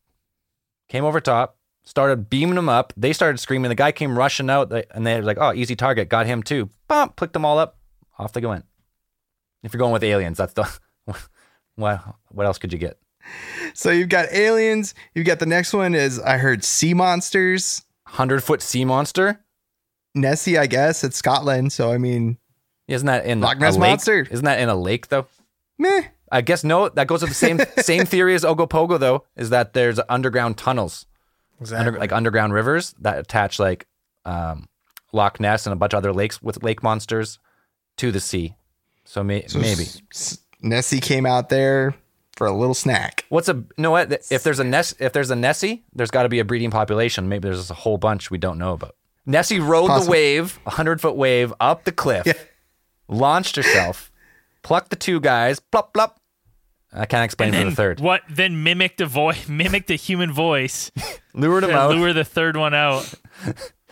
came over top, started beaming them up. They started screaming. The guy came rushing out, and they were like, "Oh, easy target, got him too." Bump, picked them all up. Off they went. If you're going with aliens, that's the what? What else could you get? So you've got aliens. You've got the next one is I heard sea monsters. Hundred foot sea monster. Nessie, I guess it's Scotland. So I mean, isn't that in Loch Ness a lake? Monster? Isn't that in a lake though? Meh. I guess no. That goes with the same same theory as Ogopogo though. Is that there's underground tunnels, exactly. under, like underground rivers that attach like um, Loch Ness and a bunch of other lakes with lake monsters to the sea. So, may, so maybe s- Nessie came out there for a little snack. What's a you know what? If there's a Ness, if there's a Nessie, there's got to be a breeding population. Maybe there's a whole bunch we don't know about. Nessie rode Possible. the wave, a hundred foot wave up the cliff, yeah. launched herself, plucked the two guys, plop plop. I can't explain and for the third. What then mimicked a voice, mimicked a human voice, lured him out, lure the third one out.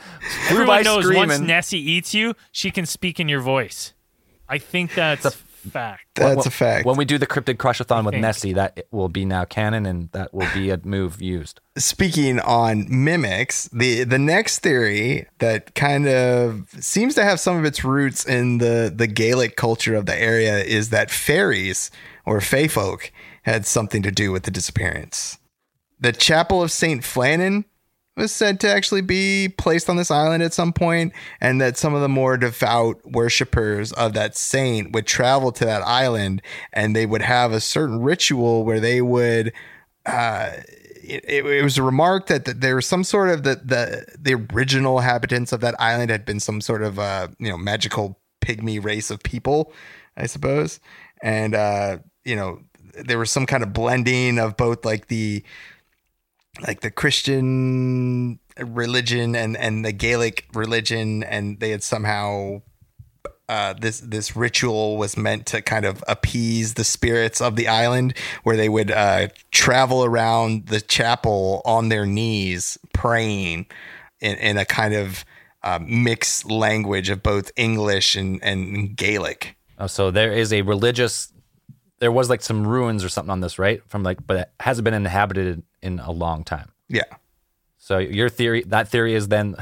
Flew Everyone by knows screaming. once Nessie eats you, she can speak in your voice. I think that's a fact. That's When- a fact. When we do the Cryptid Crushathon with think. Nessie, that will be now canon, and that will be a move used. Speaking on mimics, the the next theory that kind of seems to have some of its roots in the the Gaelic culture of the area is that fairies or fae folk had something to do with the disappearance. The Chapel of Saint Flannan was said to actually be placed on this island at some point, and that some of the more devout worshippers of that saint would travel to that island, and they would have a certain ritual where they would uh it, it, it was remarked that, that there was some sort of the, the the original inhabitants of that island had been some sort of uh you know magical pygmy race of people, I suppose, and uh you know there was some kind of blending of both like the like the Christian religion and, and the Gaelic religion, and they had somehow uh, this this ritual was meant to kind of appease the spirits of the island, where they would uh, travel around the chapel on their knees praying in, in a kind of uh, mixed language of both English and, and Gaelic. Oh, so there is a religious. There was like some ruins or something on this, right? From like, but it hasn't been inhabited in a long time. Yeah. So your theory, that theory is then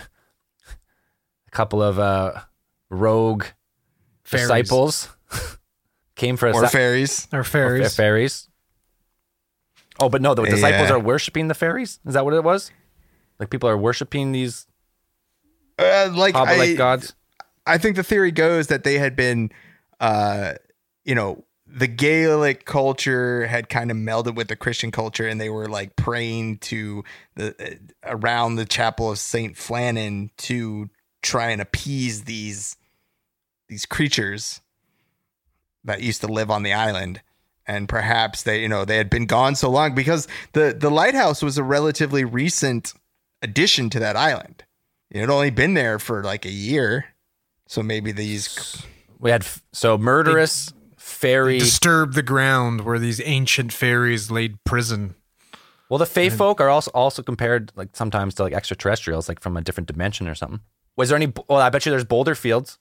a couple of uh, rogue Fairies. disciples came for a Or sa- fairies. Or or fairies. fa- fairies. Oh, but no, the disciples Yeah. are worshiping the fairies. Is that what it was? Like people are worshiping these Uh, like hobbit like I, gods. I think the theory goes that they had been, uh, you know, the Gaelic culture had kind of melded with the Christian culture, and they were like praying to the uh, around the Chapel of Saint Flannan to try and appease these these creatures that used to live on the island. And perhaps they, you know, they had been gone so long because the the lighthouse was a relatively recent addition to that island. It had only been there for like a year, so maybe these We had f- so murderous fairy. Disturbed the ground where these ancient fairies laid prison. Well, the Fae folk are also also compared like sometimes to like extraterrestrials, like from a different dimension or something. Was there any? Well, I bet you there's boulder fields.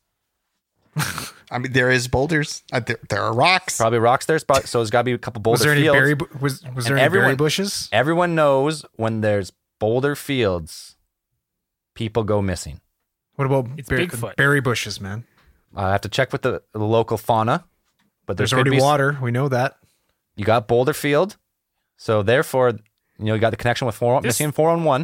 I mean, there is boulders. Uh, there, there are rocks. Probably rocks there. So there's got to be a couple boulder Was there any fields. berry? bu- Was was there And any everyone- berry bushes? Everyone knows when there's boulder fields, people go missing. What about It's ber- Bigfoot. berry bushes, man? I have to check with the, the local fauna, but there There's could already be s- water. We know that. You got boulder field, so therefore, you know, you got the connection with four, This- missing four on one,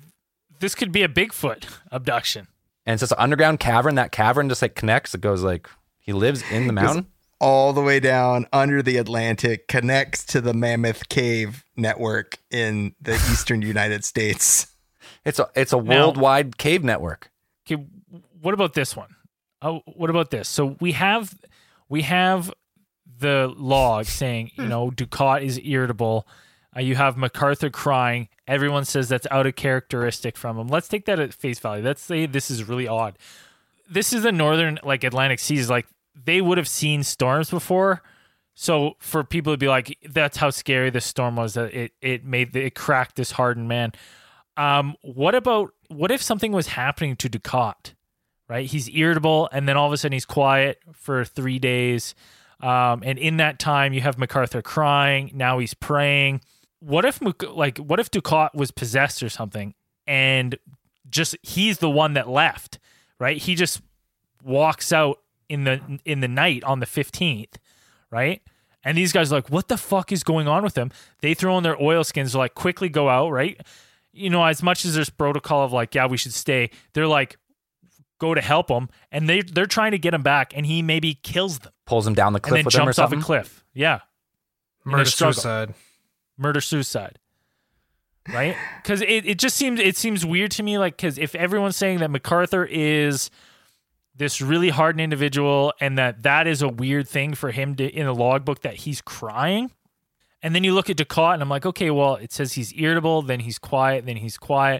This could be a Bigfoot abduction. and it's just an underground cavern. That cavern just like connects. It goes like he lives in the mountain. All the way down under the Atlantic, connects to the Mammoth Cave network in the eastern United States. It's a it's a Now- worldwide cave network. Okay, what about this one? Oh, what about this? So we have we have the log saying, you know, Ducat is irritable. Uh, you have MacArthur crying. Everyone says that's out of characteristic from him. Let's take that at face value. Let's say this is really odd. This is the northern like Atlantic seas. Like they would have seen storms before. So for people to be like, that's how scary this storm was, that it it made the, it cracked this hardened man. Um, what about what if something was happening to Ducat? Right, he's irritable, and then all of a sudden he's quiet for three days. Um, and in that time, you have MacArthur crying. Now he's praying. What if, Mac- like, what if Ducat was possessed or something, and just he's the one that left? Right, he just walks out in the in the night on the fifteenth, right? And these guys are like, what the fuck is going on with him? They throw on their oilskins, like quickly go out, right? You know, as much as there's protocol of like, yeah, we should stay, they're like, go to help him, and they they're trying to get him back, and he maybe kills them, Pulls him down the and cliff then with him or jumps off a something. cliff. Yeah, In a Murder struggle. suicide. murder suicide, right? Because it, it just seems it seems weird to me, like because if everyone's saying that MacArthur is this really hardened individual, and that that is a weird thing for him to in a logbook that he's crying. And then you look at Ducat, and I'm like, okay, well, it says he's irritable, then he's quiet, then he's quiet.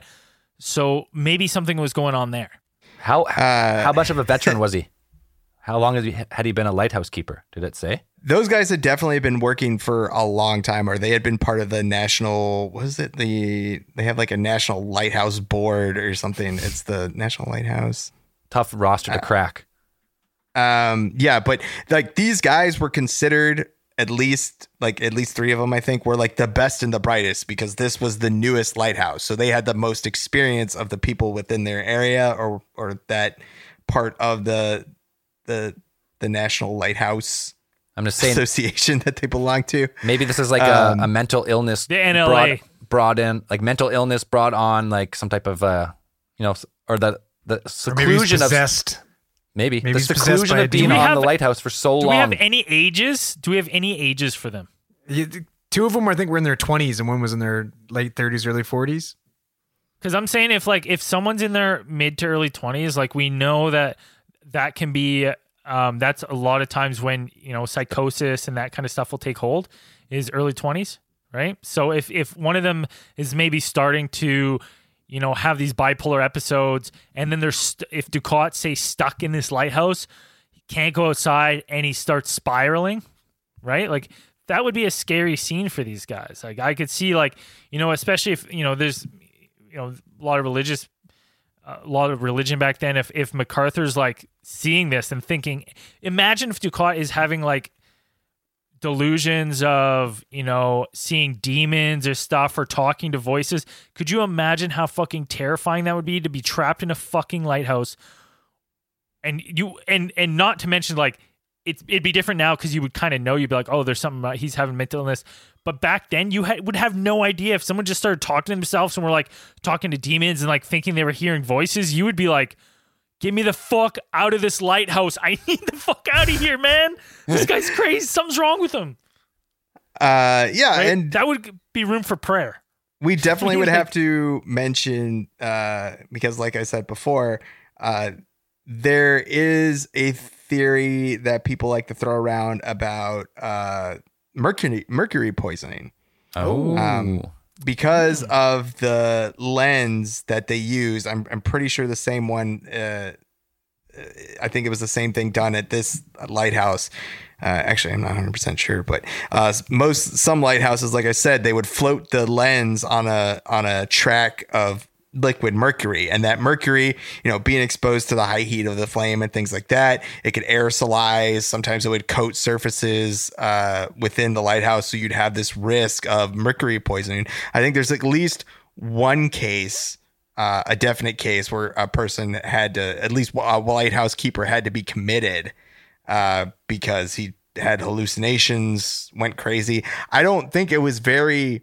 So maybe something was going on there. How Uh, how much of a veteran was he? How long has he had he been a lighthouse keeper? Did it say? those guys had definitely been working for a long time, or they had been part of the national, what is it? The, they have like a national lighthouse board or something. It's the National Lighthouse. Tough roster to Uh, crack. Um, yeah, but like these guys were considered at least like at least three of them, I think, were like the best and the brightest because this was the newest lighthouse. So they had the most experience of the people within their area or, or that part of the, the, the National Lighthouse I'm just saying, association that they belong to. Maybe this is like Um, a, a mental illness The N L A. brought, brought in, like mental illness brought on like some type of, uh, you know, or the the Or maybe he's seclusion of possessed. maybe, Maybe the he's possessed seclusion by a of being demon. Do we on have- the lighthouse for so Do long. we have any ages? Do we have any ages for them? Yeah, two of them, I think, were in their twenties, and one was in their late thirties, early forties. Because I'm saying if like if someone's in their mid to early twenties, like we know that that can be um, that's a lot of times when you know psychosis and that kind of stuff will take hold is early twenties, right? So if if one of them is maybe starting to you know have these bipolar episodes, and then there's st- if Ducat say stuck in this lighthouse, he can't go outside, and he starts spiraling, right? Like that would be a scary scene for these guys. Like I could see like you know especially if you know there's you know a lot of religious a lot of religion back then. If if MacArthur's like seeing this and thinking, imagine if Ducat is having like delusions of you know seeing demons or stuff or talking to voices. Could you imagine how fucking terrifying that would be to be trapped in a fucking lighthouse? And you and and not to mention like it, it'd be different now because you would kind of know. You'd be like, oh, there's something about he's having mental illness. But back then, you ha- would have no idea if someone just started talking to themselves and were like talking to demons and like thinking they were hearing voices. You would be like, "Get me the fuck out of this lighthouse! I need the fuck out of here, man! This guy's crazy. Something's wrong with him." Uh, yeah, Right? and that would be room for prayer. we definitely would have to mention uh, because, like I said before, uh, there is a theory that people like to throw around about uh, mercury mercury poisoning. Oh, Um, because of the lens that they use. I'm I'm pretty sure the same one. Uh, I think it was the same thing done at this lighthouse. Uh, actually, I'm not one hundred percent sure, but uh, most some lighthouses, like I said, they would float the lens on a on a track of liquid mercury, and that mercury, you know, being exposed to the high heat of the flame and things like that, it could aerosolize. Sometimes it would coat surfaces uh, within the lighthouse, so you'd have this risk of mercury poisoning. I think there's at least one case, uh, a definite case, where a person had to, at least a lighthouse keeper had to be committed uh, because he had hallucinations, went crazy. I don't think it was very,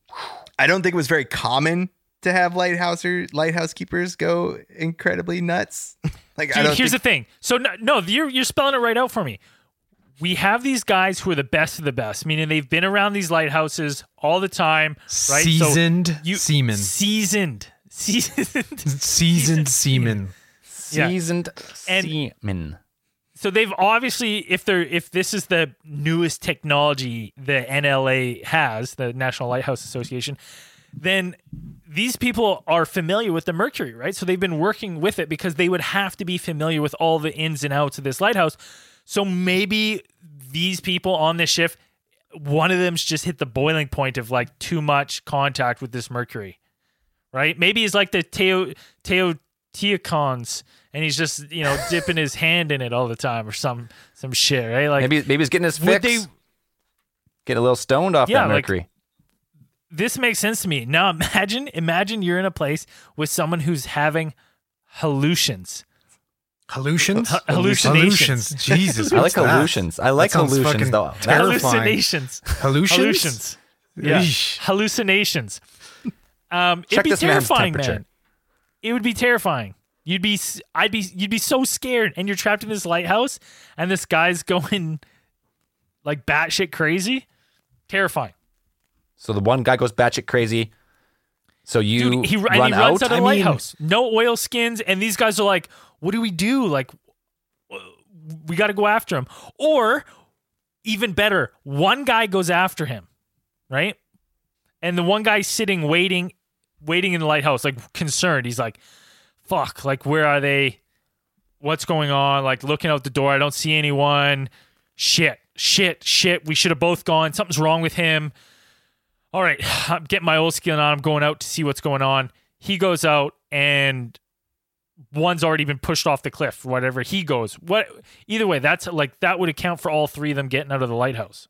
I don't think it was very common to have lighthouse or lighthouse keepers go incredibly nuts. Like, Dude, I don't here's think, the thing. So no, no, you're you're spelling it right out for me. We have these guys who are the best of the best, meaning they've been around these lighthouses all the time, right? Seasoned so you, seamen. Seasoned. Seasoned. Seasoned seamen. Yeah. seasoned And- seamen. So they've obviously, if they're if this is the newest technology the N L A has, the National Lighthouse Association, then these people are familiar with the mercury, right? So they've been working with it because they would have to be familiar with all the ins and outs of this lighthouse. So maybe these people on this shift, one of them's just hit the boiling point of like too much contact with this mercury, right? Maybe he's like the Teo Teotihuacans, and he's just, you know, dipping his hand in it all the time or some some shit, right? Like Maybe maybe he's getting his would fix. they- Get a little stoned off Yeah, that like- mercury. this makes sense to me. Now imagine, imagine you're in a place with someone who's having hallucinations. Hallucinations? H- hallucinations. Hallucinations. Jesus. I like what's that? hallucinations. I like That sounds hallucinations fucking though. terrifying. Hallucinations. Hallucinations? Hallucinations. Yeah. Eesh. Hallucinations. Um, Check it'd be this man's terrifying, temperature. man. It would be terrifying. You'd be, s- I'd be, you'd be so scared, and you're trapped in this lighthouse, and this guy's going like batshit crazy. Terrifying. So the one guy goes batshit crazy. So you Dude, he, and run he runs out. out of I the mean, lighthouse. No oil skins, and these guys are like, "What do we do? Like, we got to go after him." Or even better, one guy goes after him, right? And the one guy's sitting, waiting, waiting in the lighthouse, like concerned. He's like, "Fuck! Like, where are they? What's going on? Like, looking out the door, I don't see anyone. Shit! shit, shit, we should have both gone. Something's wrong with him. All right, I'm getting my old skin on. I'm going out to see what's going on. He goes out and one's already been pushed off the cliff, whatever. He goes. What? Either way, that's like that would account for all three of them getting out of the lighthouse.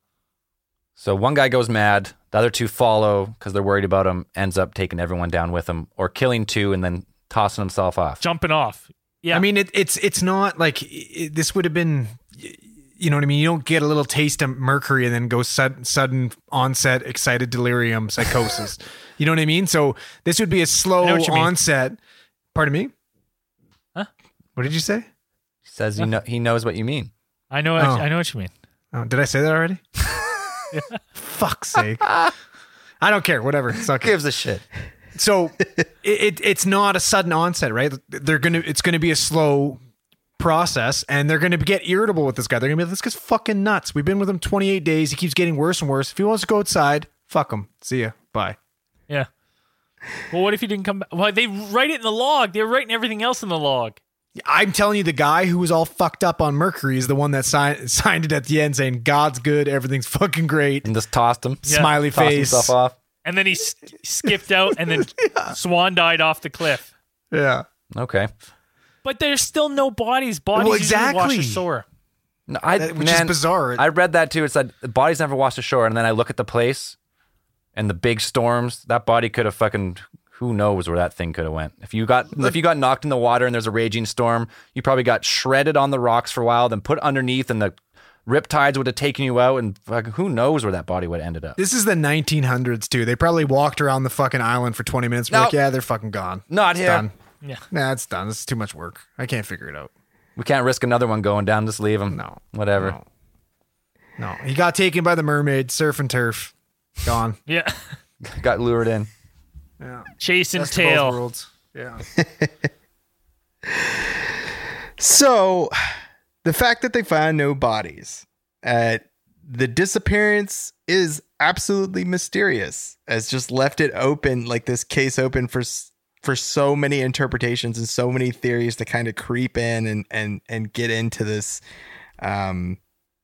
So one guy goes mad, the other two follow because they're worried about him, ends up taking everyone down with him, or killing two and then tossing himself off. Jumping off. Yeah. I mean, it, it's it's not like it, this would have been, you know what I mean? You don't get a little taste of mercury and then go sudden, sudden onset, excited delirium, psychosis. You know what I mean? So this would be a slow onset. Mean. Pardon me? Huh? What did you say? He says you know, he knows what you mean. I know. Oh. I know what you mean. Oh, did I say that already? Yeah. Fuck's sake. I don't care. Whatever. Suck Who gives a shit? So it, it it's not a sudden onset, right? They're gonna it's gonna be a slow process, and they're gonna get irritable with this guy. They're gonna be like, this guy's fucking nuts. We've been with him twenty-eight days. He keeps getting worse and worse. If he wants to go outside, fuck him. See ya. Bye. Yeah. Well, what if he didn't come back? Well, they write it in the log. They're writing everything else in the log. I'm telling you, the guy who was all fucked up on mercury is the one that signed signed it at the end, saying God's good, everything's fucking great, and just tossed him. Yeah. Smiley Tossed face. himself off. And then he s- skipped out, and then yeah. Swan died off the cliff. Yeah. Okay. But there's still no bodies. Bodies well, exactly. usually wash ashore. No, I, that, which man, is bizarre. I read that too. It said the bodies never washed ashore, and then I look at the place and the big storms. That body could have fucking. Who knows where that thing could have went? If you got if you got knocked in the water and there's a raging storm, you probably got shredded on the rocks for a while, then put underneath, and the riptides would have taken you out, and fucking who knows where that body would have ended up. This is the nineteen hundreds too. They probably walked around the fucking island for twenty minutes. We're No. like, yeah, they're fucking gone. Not it's here. Done. Yeah. Nah, it's done. This is too much work. I can't figure it out. We can't risk another one going down. Just leave him. No. Whatever. No. No. He got taken by the mermaid, surf and turf. Gone. Yeah. Got lured in. Yeah. Chasing Best of both tail. worlds. Yeah. So, the fact that they found no bodies, uh, the disappearance is absolutely mysterious. Has just left it open, like this case open for for so many interpretations and so many theories to kind of creep in and and and get into this, um,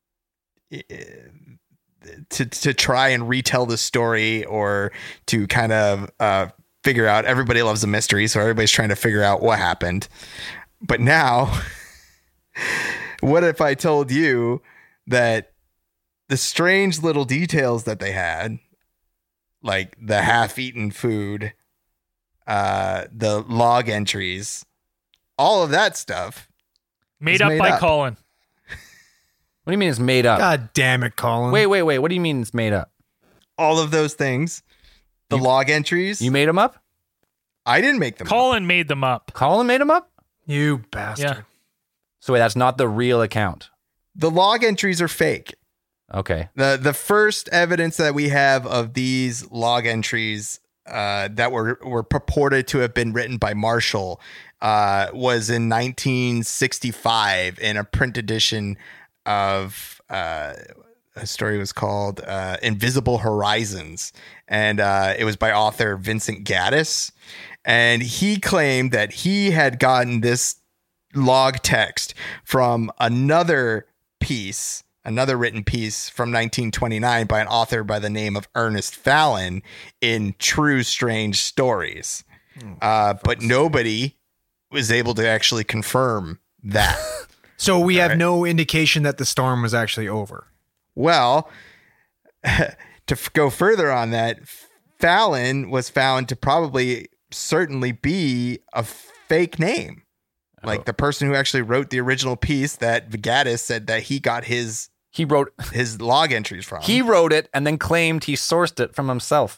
to to try and retell the story, or to kind of uh figure out. Everybody loves a mystery, so everybody's trying to figure out what happened. But now, what if I told you that the strange little details that they had, like the half-eaten food, uh, the log entries, all of that stuff, Made up made by up. Colin. What do you mean it's made up? God damn it, Colin. Wait, wait, wait. What do you mean it's made up? all of those things, the You- log entries. You made them up? I didn't make them up. Colin made them up. Colin made them up? You bastard. Yeah. So wait, that's not the real account. The log entries are fake. Okay. The the first evidence that we have of these log entries uh, that were were purported to have been written by Marshall uh, was in nineteen sixty-five in a print edition of uh, a story was called uh, Invisible Horizons, and uh, it was by author Vincent Gaddis, and he claimed that he had gotten this log text from another piece. Another written piece from nineteen twenty-nine by an author by the name of Ernest Fallon in True Strange Stories. Uh, but nobody was able to actually confirm that. So we have right. no indication that the storm was actually over. Well, to f- go further on that, Fallon was found to probably certainly be a fake name. Like the person who actually wrote the original piece that Gaddis said that he got his He wrote his log entries from. he wrote it and then claimed he sourced it from himself.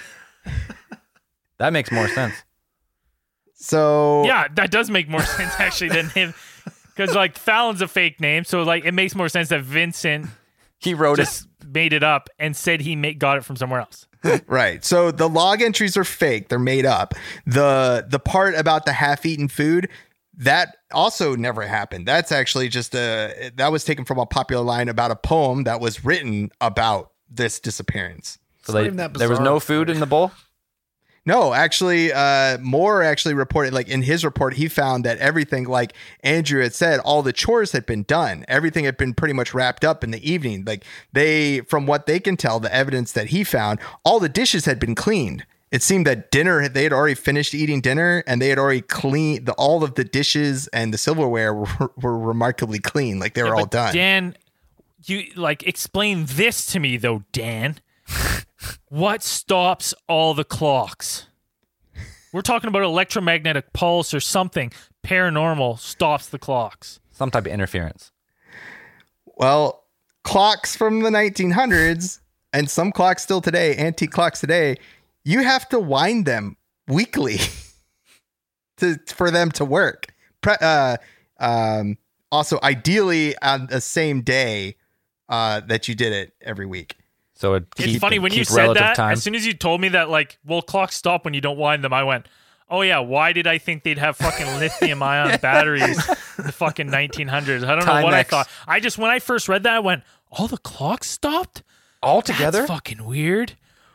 That makes more sense. So Yeah, that does make more sense actually than him, because like Fallon's a fake name, so like it makes more sense that Vincent He wrote just made it up and said he ma- got it from somewhere else. Right. So the log entries are fake. They're made up. The the part about the half-eaten food, that also never happened. That's actually just a that was taken from a popular line about a poem that was written about this disappearance. So not they, even that there was bizarre. no food in the bowl? No, actually, uh, Moore actually reported, like in his report, he found that everything, like Andrew had said, all the chores had been done. Everything had been pretty much wrapped up in the evening. Like they, from what they can tell, the evidence that he found, all the dishes had been cleaned. It seemed that dinner, they had already finished eating dinner and they had already cleaned the, all of the dishes and the silverware were, were remarkably clean. Like they were Yeah, all but done. Dan, you like explain this to me though, Dan. What stops all the clocks? We're talking about electromagnetic pulse or something paranormal stops the clocks. Some type of interference. Well, clocks from the nineteen hundreds and some clocks still today, antique clocks today, you have to wind them weekly to for them to work. Pre- uh, um, also, ideally on the same day uh, that you did it every week. So it It's keep, funny when you keep said relative that, time. as soon as you told me that, like, well, clocks stop when you don't wind them, I went, oh yeah, why did I think they'd have fucking lithium ion batteries in the fucking nineteen hundreds? I don't know what I Timex. thought. I just, when I first read that, I went, all the clocks stopped? All together? That's fucking weird.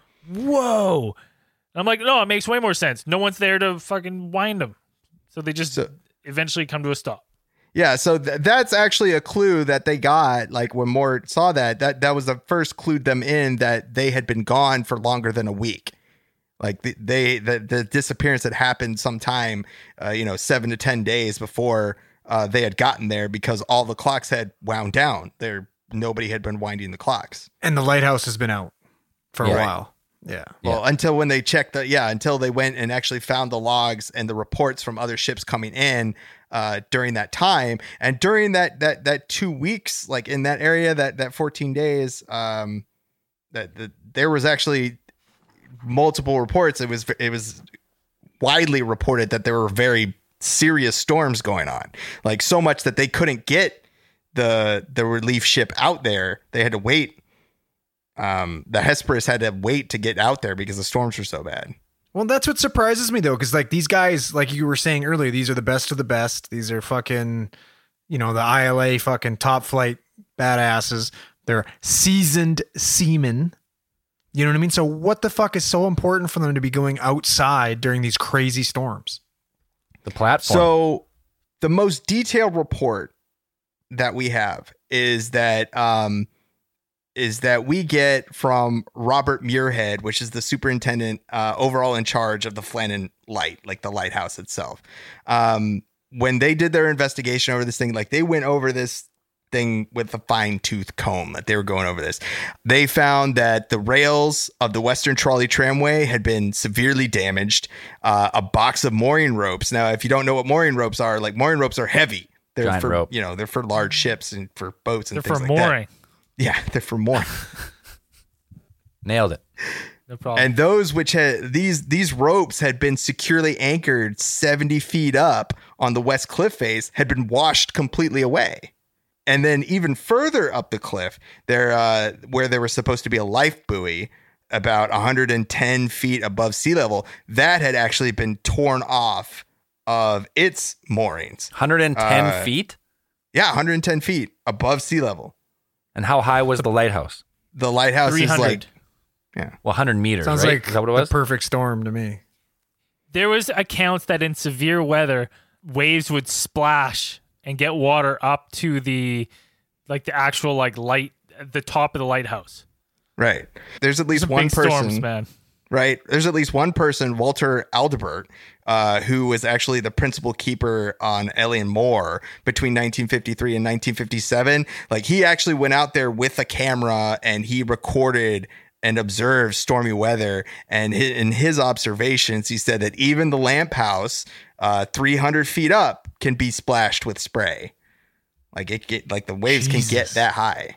Whoa. And I'm like, no, it makes way more sense. No one's there to fucking wind them. So they just So- eventually come to a stop. Yeah, so th- that's actually a clue that they got. Like when Moore saw that, that that was the first clued them in that they had been gone for longer than a week. Like the, they, the, the disappearance had happened sometime, uh, you know, seven to ten days before uh, they had gotten there because all the clocks had wound down. There, nobody had been winding the clocks. And the lighthouse has been out for Yeah. a Right. while. Yeah. Well, until when they checked the, yeah, until they went and actually found the logs and the reports from other ships coming in uh, during that time. And during that, that, that two weeks, like in that area, that, that fourteen days, um, that, that there was actually multiple reports. It was, it was widely reported that there were very serious storms going on, like so much that they couldn't get the, the relief ship out there. They had to wait. Um, the Hesperus had to wait to get out there because the storms were so bad. Well, that's what surprises me though, because like these guys, like you were saying earlier, these are the best of the best. These are fucking, you know, the I L A fucking top flight badasses. They're seasoned seamen. You know what I mean? So what the fuck is so important for them to be going outside during these crazy storms? The platform. So the most detailed report that we have is that, um, is that we get from Robert Muirhead, which is the superintendent uh, overall in charge of the Flannan Light, like the lighthouse itself. Um, when they did their investigation over this thing, like they went over this thing with a fine tooth comb that they were going over this. They found that the rails of the Western Trolley Tramway had been severely damaged. Uh, a box of mooring ropes. Now, if you don't know what mooring ropes are, like mooring ropes are heavy. They're Giant for, rope. you know, they're for large ships and for boats and They're things for like that. mooring. Yeah, they're for mooring. Nailed it. No problem. And those which had these these ropes had been securely anchored seventy feet up on the west cliff face had been washed completely away. And then even further up the cliff, there uh, where there was supposed to be a life buoy about one hundred ten feet above sea level, that had actually been torn off of its moorings. one hundred ten Uh, feet? Yeah, one hundred ten feet above sea level. And how high was the lighthouse? The lighthouse is three hundred. like, yeah. Well, one hundred meters, Sounds right? like Is that what it the was? perfect storm to me. There was accounts that in severe weather, waves would splash and get water up to the, like the actual like light, the top of the lighthouse. Right. There's at least Some one big person, storms, man. right? There's at least one person, Walter Aldebert, uh, who was actually the principal keeper on Elian Moor between nineteen fifty-three and nineteen fifty-seven. Like he actually went out there with a camera and he recorded and observed stormy weather. And hi- in his observations, he said that even the lamp house, uh, three hundred feet up, can be splashed with spray. Like it get like the waves Jesus. can get that high.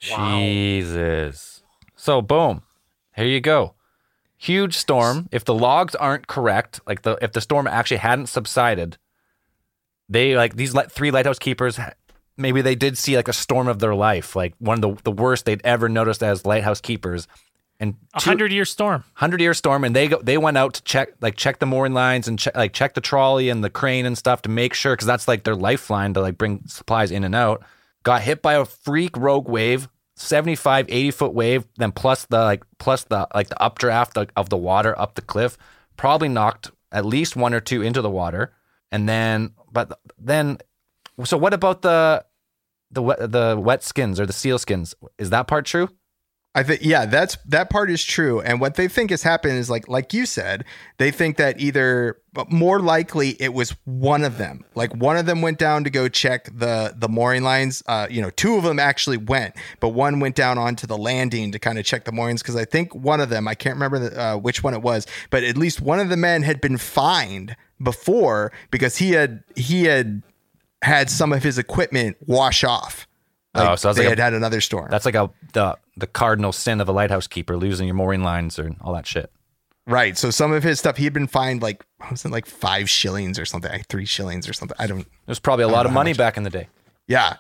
Jesus. So boom. Here you go. Huge storm. If the logs aren't correct, like the if the storm actually hadn't subsided, they like these li- three lighthouse keepers, maybe they did see like a storm of their life, like one of the, the worst they'd ever noticed as lighthouse keepers. And A hundred year storm. hundred year storm, and they go they went out to check like check the mooring lines and check like check the trolley and the crane and stuff to make sure, because that's like their lifeline to like bring supplies in and out. Got hit by a freak rogue wave, seventy-five, eighty foot wave, then plus the like plus the like the updraft of, of the water up the cliff, probably knocked at least one or two into the water. And then, but then, so what about the the wet, the wet skins or the seal skins? Is that part true? I think, yeah, that's that part is true. And what they think has happened is like, like you said, they think that either, but more likely it was one of them. Like one of them went down to go check the the mooring lines. Uh, you know, two of them actually went, but one went down onto the landing to kind of check the moorings. Because I think one of them, I can't remember the, uh, which one it was, but at least one of the men had been fined before because he had he had had some of his equipment wash off. Like oh, so that's they like had a, had another storm. That's like a the the cardinal sin of a lighthouse keeper, losing your mooring lines or all that shit. Right. So some of his stuff, he had been fined like, was it like five shillings or something, like three shillings or something. I don't. It was probably a lot of money back in the day. Yeah.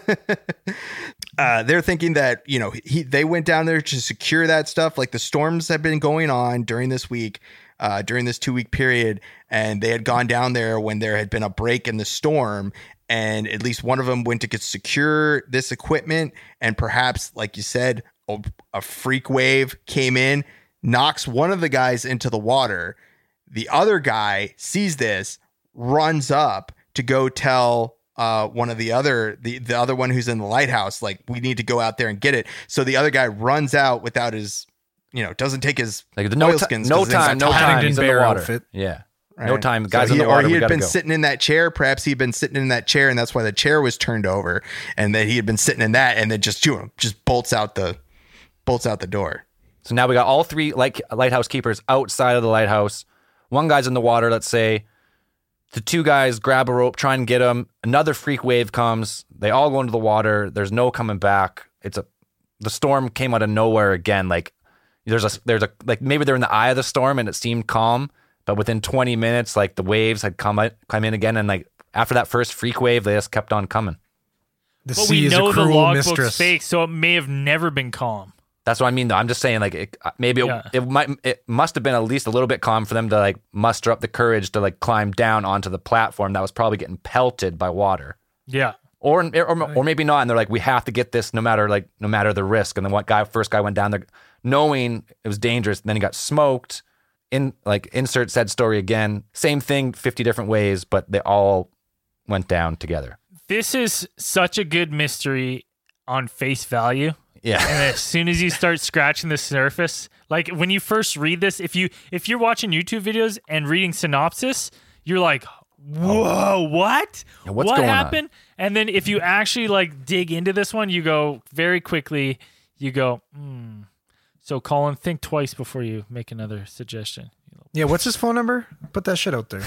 uh, they're thinking that, you know, he they went down there to secure that stuff. Like the storms have been going on during this week, uh, during this two week period, and they had gone down there when there had been a break in the storm. And at least one of them went to get secure this equipment. And perhaps, like you said, a, a freak wave came in, knocks one of the guys into the water. The other guy sees this, runs up to go tell uh, one of the other, the, the other one who's in the lighthouse, like, we need to go out there and get it. So the other guy runs out without his, you know, doesn't take his like the no, oilskins. no time, no time. He's in the water. Outfit. Yeah. Right. No time. Guys so he, in the water. Or he we had been go. sitting in that chair. Perhaps he'd been sitting in that chair, and that's why the chair was turned over. And then he had been sitting in that, and then just you know, just bolts out the bolts out the door. So now we got all three like lighthouse keepers outside of the lighthouse. One guy's in the water. Let's say the two guys grab a rope, try and get him. Another freak wave comes. They all go into the water. There's no coming back. It's a the storm came out of nowhere again. Like there's a there's a like maybe they're in the eye of the storm, and it seemed calm. But within twenty minutes, like the waves had come out, come in again, and like after that first freak wave, they just kept on coming. The But sea we is know a the cruel logbook's mistress. fake, so it may have never been calm. That's what I mean, though. I'm just saying, like it, maybe it, Yeah. it might it must have been at least a little bit calm for them to like muster up the courage to like climb down onto the platform that was probably getting pelted by water. Yeah. Or, or or maybe not, and they're like, we have to get this no matter like no matter the risk. And then what guy first guy went down there, knowing it was dangerous. And then he got smoked. In like insert said story again, same thing, fifty different ways, but they all went down together. This is such a good mystery on face value. Yeah. And as soon as you start scratching the surface, like when you first read this, if you if you're watching YouTube videos and reading synopsis, you're like, whoa, what? Yeah, what's what going on? happened? And then if you actually like dig into this one, you go very quickly, you go, hmm. So Colin, think twice before you make another suggestion. Yeah, what's his phone number? Put that shit out there.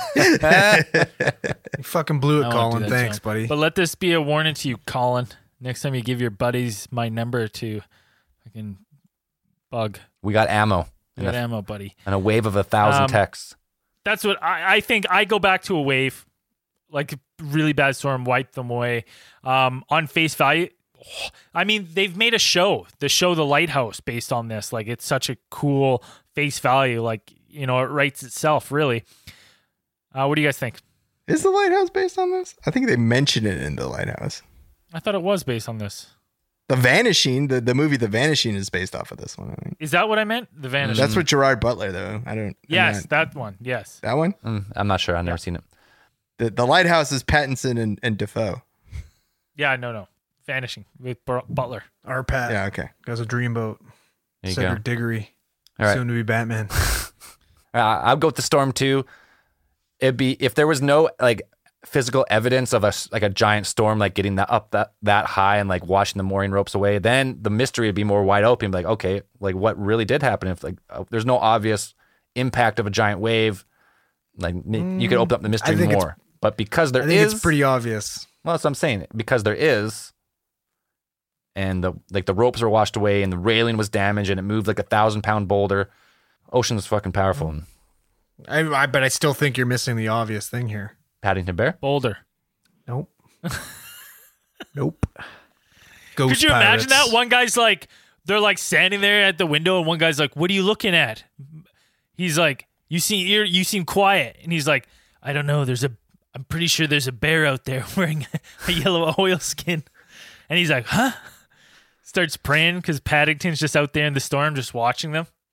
You fucking blew I it, won't do Colin. that Thanks, to him. buddy. But let this be a warning to you, Colin. Next time you give your buddies my number to fucking bug. We got ammo. We got ammo, buddy. And a wave of a thousand Um, texts. That's what I, I think. I go back to a wave, like a really bad storm, wipe them away. Um, on face value, I mean, they've made a show, the show The Lighthouse, based on this. Like, it's such a cool face value. Like, you know, it writes itself, really. Uh, what do you guys think? Is The Lighthouse based on this? I think they mentioned it in The Lighthouse. I thought it was based on this. The Vanishing, the, the movie The Vanishing is based off of this one, I think. Is that what I meant? The Vanishing. That's what Gerard Butler, though. I don't. I'm Yes, not- that one. Yes. that one? Mm, I'm not sure. I've never seen it. The, the Lighthouse is Pattinson and, and Defoe. Yeah, no, no. Vanishing with Bur- Butler. Our Pat. Yeah, okay. Guys a dreamboat. There you Cedric go. Diggory. All right. Soon to be Batman. Uh, I'll go with the storm too. It'd be if there was no like physical evidence of a s- like a giant storm like getting that up that that high and like washing the mooring ropes away, then the mystery would be more wide open. Like, okay, like what really did happen? If like uh, there's no obvious impact of a giant wave, like n- you could open up the mystery I think it's- more. But because there I think is, it's pretty obvious. well, that's what I'm saying. Because there is, and the like the ropes were washed away, and the railing was damaged, and it moved like a thousand pound boulder. Ocean's fucking powerful. And I, I but I still think you're missing the obvious thing here. Paddington Bear. Boulder. Nope. Nope. Ghost Could you imagine pirates. that? One guy's like, they're like standing there at the window, and one guy's like, "What are you looking at?" He's like, "You seem you you seem quiet," and he's like, "I don't know. There's a, I'm pretty sure there's a bear out there wearing a yellow oilskin," and he's like, "Huh?" Starts praying because Paddington's just out there in the storm, just watching them.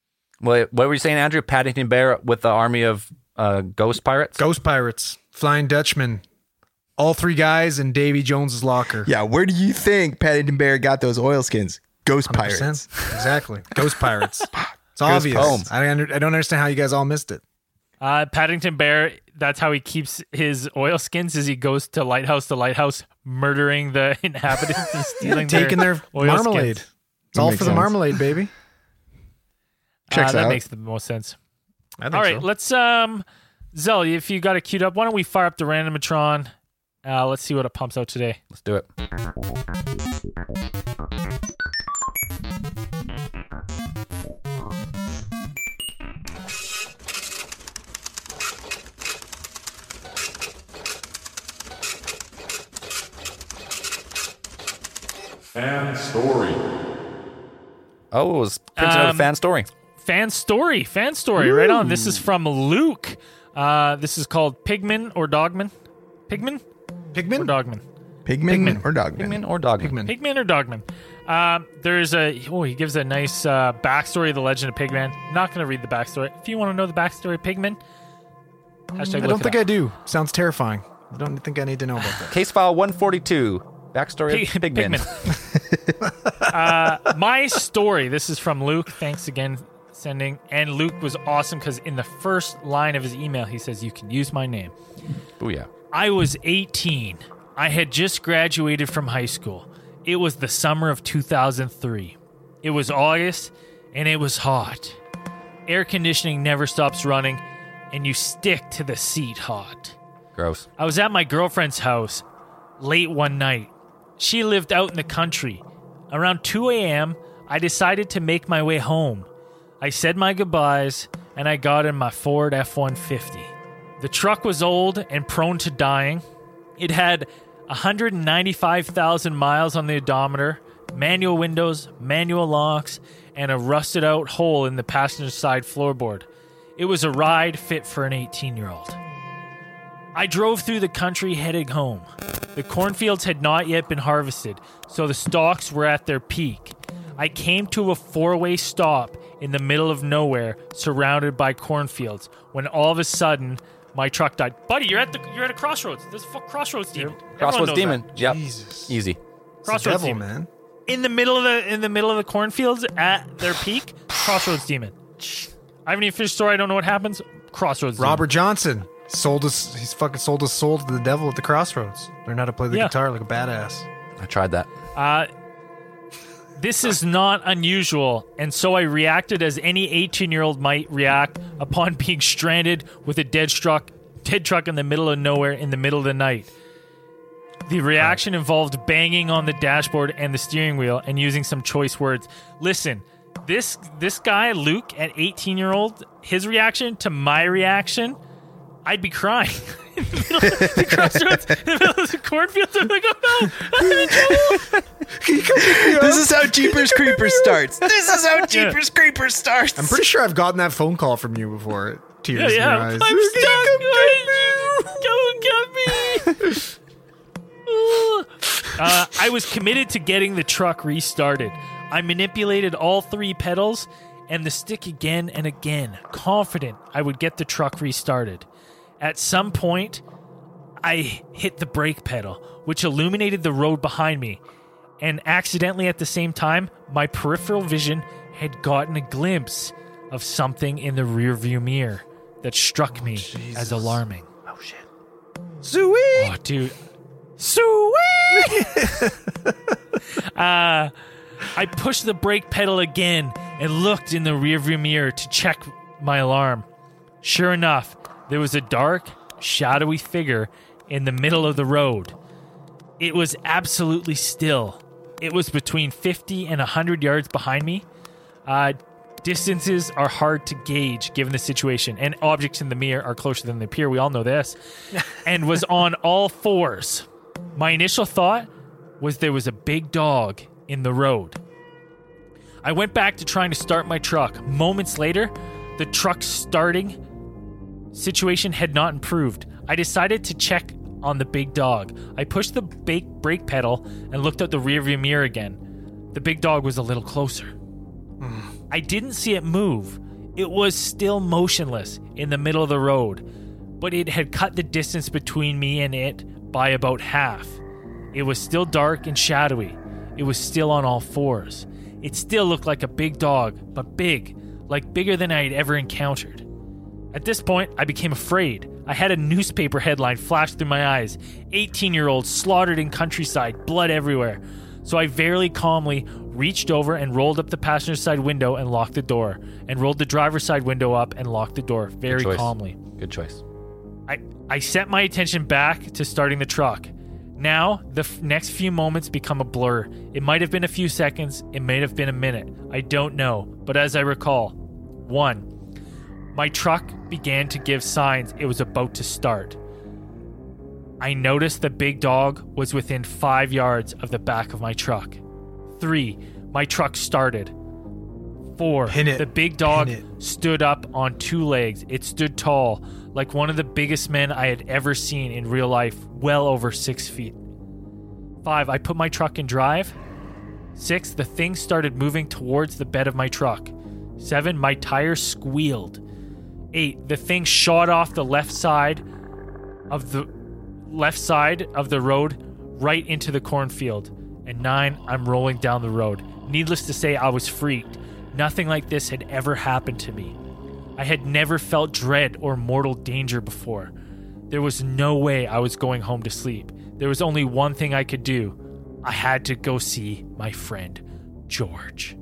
Wait, what were you saying, Andrew? Paddington Bear with the army of uh, ghost pirates? Ghost pirates, Flying Dutchman, all three guys in Davy Jones's locker. Yeah, where do you think Paddington Bear got those oilskins? Ghost one hundred percent. pirates. Exactly. Ghost pirates. It's Ghost obvious. poems. I, under, I don't understand how you guys all missed it. Uh, Paddington Bear, that's how he keeps his oil skins, is he goes to lighthouse to lighthouse, murdering the inhabitants and stealing Taking their, their oil marmalade. skins. It's all makes for the sense. marmalade, baby. Checks uh, that out. makes the most sense. I think All right, so. let's, um, Zell, if you got it queued up, why don't we fire up the randomatron? Uh, let's see what it pumps out today. Let's do it. Fan story. Oh, it was printed out a Um, fan story. Fan story, fan story, right on. This is from Luke. Uh, this is called Pigman or Dogman. Pigman? Or Pigman? Dogman. Pigman, Pigman. or Dogman? Pigman or Dogman? Pigman. Pigman or Dogman. Um, there's a, oh, he gives a nice uh, backstory of the legend of Pigman. Not going to read the backstory. If you want to know the backstory of Pigman, hashtag I look don't it think up. I do. Sounds terrifying. I don't think I need to know about that. Case file one forty-two. Backstory Pig- of Pigman. Pigman. uh, my story. This is from Luke. Thanks again, sending. And Luke was awesome because in the first line of his email, he says, "You can use my name." Booyah. I was eighteen. I had just graduated from high school. It was the summer of two thousand three. It was August, and it was hot. Air conditioning never stops running, and you stick to the seat hot. Gross. I was at my girlfriend's house late one night. She lived out in the country. Around two a.m., I decided to make my way home. I said my goodbyes, and I got in my Ford F one fifty. The truck was old and prone to dying. It had one hundred ninety-five thousand miles on the odometer, manual windows, manual locks, and a rusted-out hole in the passenger side floorboard. It was a ride fit for an eighteen-year-old. I drove through the country heading home. The cornfields had not yet been harvested, so the stalks were at their peak. I came to a four-way stop in the middle of nowhere, surrounded by cornfields, when all of a sudden, my truck died. Buddy, you're at the you're at a crossroads. There's a fuck crossroads demon. Everyone Crossroads knows Demon. that. Yep. Jesus. Easy. It's Crossroads the devil, demon. man. In the middle of the in the middle of the cornfields at their peak, crossroads demon. I haven't even finished the story. I don't know what happens. Crossroads demon. Robert Johnson sold us. He's fucking sold his soul to the devil at the crossroads. Learned how to play the Yeah. guitar like a badass. I tried that. Uh, this is not unusual, and so I reacted as any eighteen-year-old might react upon being stranded with a dead truck, dead truck in the middle of nowhere in the middle of the night. The reaction involved banging on the dashboard and the steering wheel and using some choice words. Listen, this this guy Luke at eighteen-year-old, his reaction to my reaction, I'd be crying. In the middle of the crossroads, in the middle of the cornfields, I'm like, oh no, I'm in trouble. This is how Jeepers Creepers starts. This is how Jeepers Creepers starts. I'm pretty sure I've gotten that phone call from you before. Tears Yeah, in yeah, your eyes. I'm stuck. Don't get me. uh, I was committed to getting the truck restarted. I manipulated all three pedals and the stick again and again, confident I would get the truck restarted. At some point, I hit the brake pedal, which illuminated the road behind me, and accidentally at the same time, my peripheral vision had gotten a glimpse of something in the rearview mirror that struck me as alarming. Oh, shit. Sweet. Oh, dude. Sweet! uh, I pushed the brake pedal again and looked in the rearview mirror to check my alarm. Sure enough, there was a dark, shadowy figure in the middle of the road. It was absolutely still. It was between fifty and one hundred yards behind me. Uh, distances are hard to gauge given the situation, and objects in the mirror are closer than they appear. We all know this. And was on all fours. My initial thought was there was a big dog in the road. I went back to trying to start my truck. Moments later, the truck starting situation had not improved. I decided to check on the big dog. I pushed the brake brake pedal and looked out the rearview mirror again. The big dog was a little closer. I didn't see it move. It was still motionless in the middle of the road, but it had cut the distance between me and it by about half. It was still dark and shadowy. It was still on all fours. It still looked like a big dog, but big, like bigger than I had ever encountered. At this point, I became afraid. I had a newspaper headline flash through my eyes. eighteen-year-old slaughtered in countryside, blood everywhere. So I very calmly reached over and rolled up the passenger side window and locked the door, and rolled the driver's side window up and locked the door very Good choice. calmly. Good choice. I, I set my attention back to starting the truck. Now, the f- next few moments become a blur. It might have been a few seconds. It may have been a minute. I don't know. But as I recall, one, my truck began to give signs it was about to start. I noticed the big dog was within five yards of the back of my truck. Three, my truck started. Four, Pin it. the big dog Pin it. stood up on two legs. It stood tall, like one of the biggest men I had ever seen in real life, well over six feet. Five, I put my truck in drive. Six, the thing started moving towards the bed of my truck. Seven, my tires squealed. Eight, the thing shot off the left side of the left side of the road right into the cornfield. And nine, I'm rolling down the road. Needless to say, I was freaked. Nothing like this had ever happened to me. I had never felt dread or mortal danger before. There was no way I was going home to sleep. There was only one thing I could do. I had to go see my friend, George.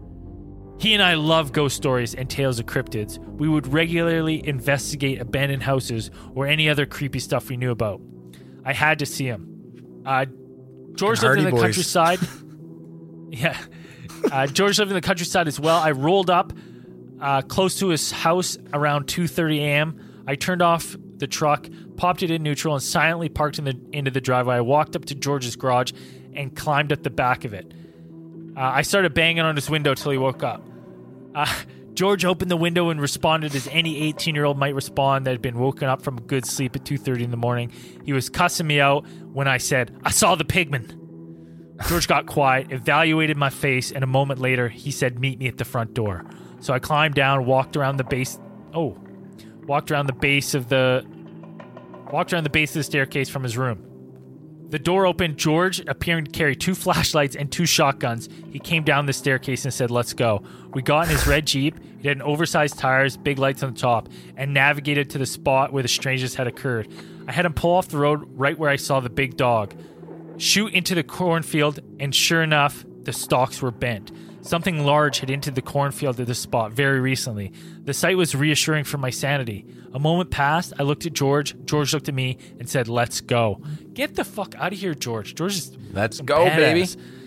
He and I love ghost stories and tales of cryptids. We would regularly investigate abandoned houses or any other creepy stuff we knew about. I had to see him. Uh, George lived in the Boys. countryside. Yeah. Uh, George lived in the countryside as well. I rolled up uh, close to his house around two thirty a.m. I turned off the truck, popped it in neutral, and silently parked in the into the driveway. I walked up to George's garage and climbed up the back of it. Uh, I started banging on his window till he woke up. Uh, George opened the window and responded as any eighteen-year-old might respond that had been woken up from a good sleep at two thirty in the morning. He was cussing me out when I said, "I saw the pigman." George got quiet, evaluated my face, and a moment later, he said, "Meet me at the front door." So I climbed down, walked around the base. Oh, walked around the base of the, walked around the base of the staircase from his room. The door opened. George, appearing to carry two flashlights and two shotguns, he came down the staircase and said, "Let's go." We got in his red Jeep. It had an oversized tires, big lights on the top, and navigated to the spot where the strangest had occurred. I had him pull off the road right where I saw the big dog shoot into the cornfield, and sure enough, the stalks were bent. Something large had entered the cornfield at this spot very recently. The sight was reassuring for my sanity. A moment passed. I looked at George. George looked at me and said, "Let's go." Get the fuck out of here, George. George is Let's go, baby.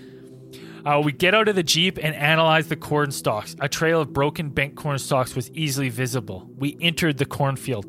Uh, we get out of the Jeep and analyze the corn stalks. A trail of broken, bent corn stalks was easily visible. We entered the cornfield.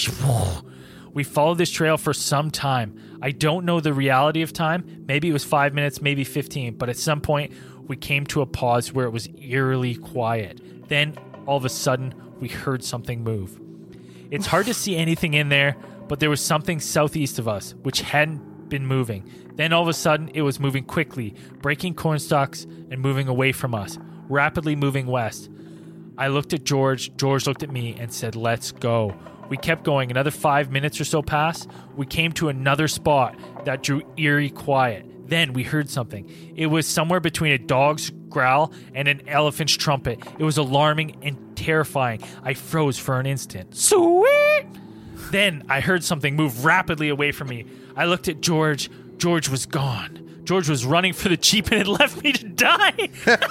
We followed this trail for some time. I don't know the reality of time. Maybe it was five minutes, maybe fifteen. But at some point, we came to a pause where it was eerily quiet. Then, all of a sudden, we heard something move. It's hard to see anything in there, but there was something southeast of us, which hadn't been moving. Then, all of a sudden, it was moving quickly, breaking corn stalks and moving away from us, rapidly moving west. I looked at George. George looked at me and said, "Let's go." We kept going. Another five minutes or so passed. We came to another spot that drew eerie quiet. Then we heard something. It was somewhere between a dog's growl and an elephant's trumpet. It was alarming and terrifying. I froze for an instant. Sweet! Then I heard something move rapidly away from me. I looked at George. George was gone. George was running for the Jeep and had left me to die.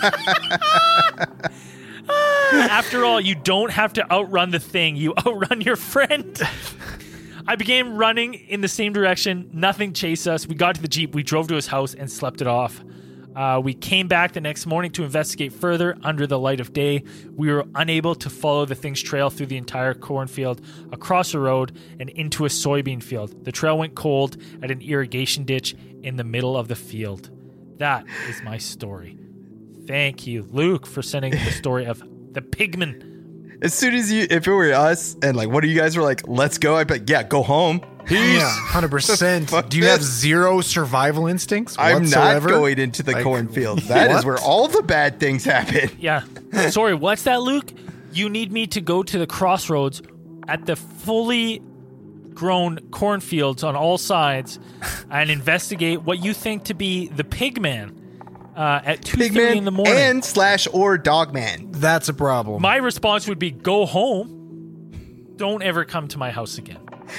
After all, you don't have to outrun the thing. You outrun your friend. I began running in the same direction. Nothing chased us. We got to the Jeep. We drove to his house and slept it off. Uh, we came back the next morning to investigate further under the light of day. We were unable to follow the thing's trail through the entire cornfield, across a road, and into a soybean field. The trail went cold at an irrigation ditch in the middle of the field. That is my story. Thank you, Luke, for sending the story of the pigman. As soon as you, if it were us, and like one of you guys were like, "Let's go," I'd be like, "Yeah, go home." Peace. Yeah, one hundred percent. Do you have zero survival instincts whatsoever? I'm not going into the Like, cornfield. That what? is where all the bad things happen. Yeah. Sorry, what's that, Luke? You need me to go to the crossroads at the fully grown cornfields on all sides and investigate what you think to be the Pigman uh, at two thirty in the morning. And slash or Dogman. That's a problem. My response would be go home. Don't ever come to my house again.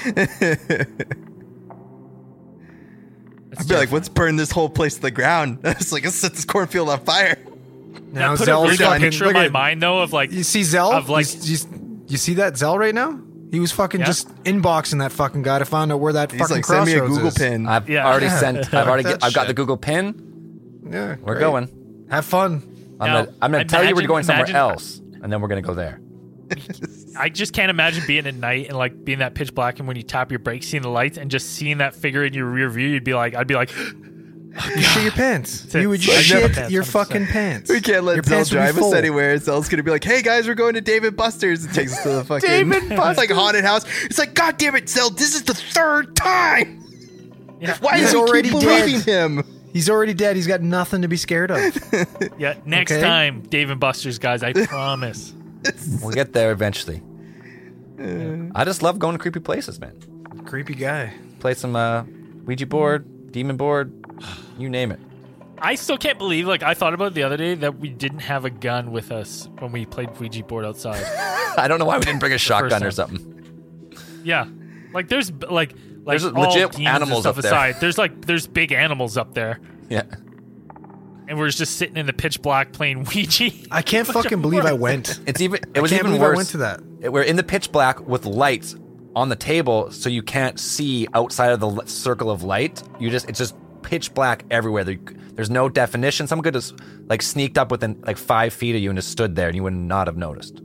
I'd be like, let's burn this whole place to the ground. It's like, let's set this cornfield on fire. Now put Zell's a really good fucking- picture in look my at- mind, though, of like... You see Zell? Of like, you, you, you see that Zell right now? He was fucking Yeah. just inboxing that fucking guy to find out where that He's fucking like, send me a crossroads Google is. pin. I've Yeah. already sent. I've already. That I've got shit. the Google pin. Yeah, We're great. going. Have fun. I'm Now, gonna. I'm gonna tell you we're imagine- going somewhere imagine- else, and then we're gonna go there. I just can't imagine being at night and like being that pitch black, and when you tap your brakes, seeing the lights, and just seeing that figure in your rear view, you'd be like, I'd be like, You shit your pants. it. You would I never shit pants, your one hundred percent. fucking pants. We can't Your let Zell pants would be drive us full. anywhere. Zell's gonna be like, "Hey guys, we're going to David Buster's." It takes us to the fucking David Buster's, like haunted house. It's like, God damn it, Zell! This is the third time. Yeah. Why He's is he already keep dead. believing him? He's already dead. He's got nothing to be scared of. Yeah, next Okay. time, Dave and Buster's, guys, I promise. We'll get there eventually. I just love going to creepy places, man. Creepy guy. Play some uh, Ouija board, demon board, you name it. I still can't believe, like, I thought about it the other day that we didn't have a gun with us when we played Ouija board outside. I don't know why we didn't bring a shotgun or time. something. Yeah, like there's like like There's all legit demons and animals stuff up there. aside. There's like there's big animals up there, Yeah. and we're just sitting in the pitch black playing Ouija. I can't fucking believe I went. It's even. It I was can't even believe worse. I went to that. It- We're in the pitch black with lights on the table, so you can't see outside of the l- circle of light. You just it's just pitch black everywhere. There, there's no definition. Someone could just like sneaked up within like five feet of you and just stood there, and you would not have noticed.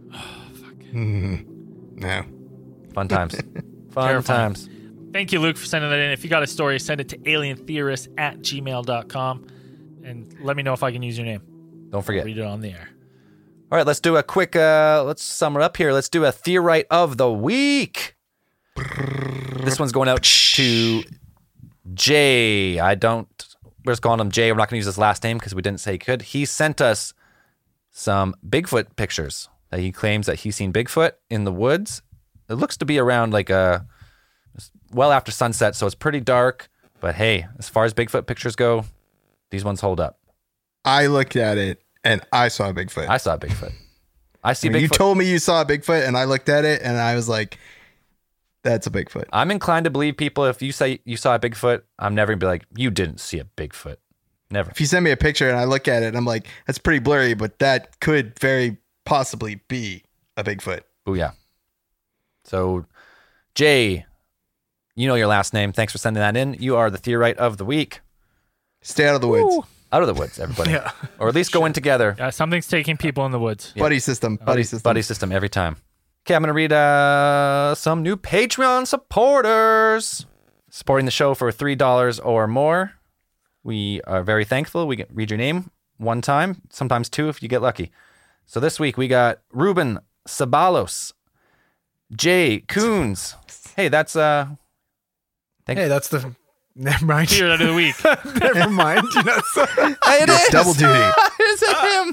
No. Fun times. Fun Terrifying. times. Thank you, Luke, for sending that in. If you got a story, send it to alientheorist at gmail dot com and let me know if I can use your name. Don't forget. Read it on the air. All right, let's do a quick. Uh, let's sum it up here. Let's do a theorite of the week. This one's going out to Jay. I don't. We're just calling him Jay. We're not going to use his last name because we didn't say he could. He sent us some Bigfoot pictures that he claims that he's seen Bigfoot in the woods. It looks to be around like a well after sunset, so it's pretty dark. But hey, as far as Bigfoot pictures go, these ones hold up. I looked at it and I saw a Bigfoot. I saw Bigfoot. I see I mean, Bigfoot. you told me you saw a Bigfoot, and I looked at it and I was like, "That's a Bigfoot." I'm inclined to believe people. If you say you saw a Bigfoot, I'm never gonna be like, you didn't see a Bigfoot. Never. If you send me a picture and I look at it, and I'm like, "That's pretty blurry," but that could very possibly be a Bigfoot. Oh yeah. So, Jay, you know your last name. Thanks for sending that in. You are the theorite of the week. Stay out of the woods. Woo. Out of the woods, everybody. Yeah. Or at least go in together. Yeah, something's taking people in the woods. Buddy system. Buddy system. Buddy system every time. Okay, I'm going to read uh, some new Patreon supporters. Supporting the show for three dollars or more. We are very thankful. We get, read your name one time, sometimes two if you get lucky. So this week we got Ruben Sabalos, Jay Coons. Hey, that's... uh. Thank Hey, that's the. Never mind. Theorite of the week. Never mind. You know, so- It It's is. double duty. Is it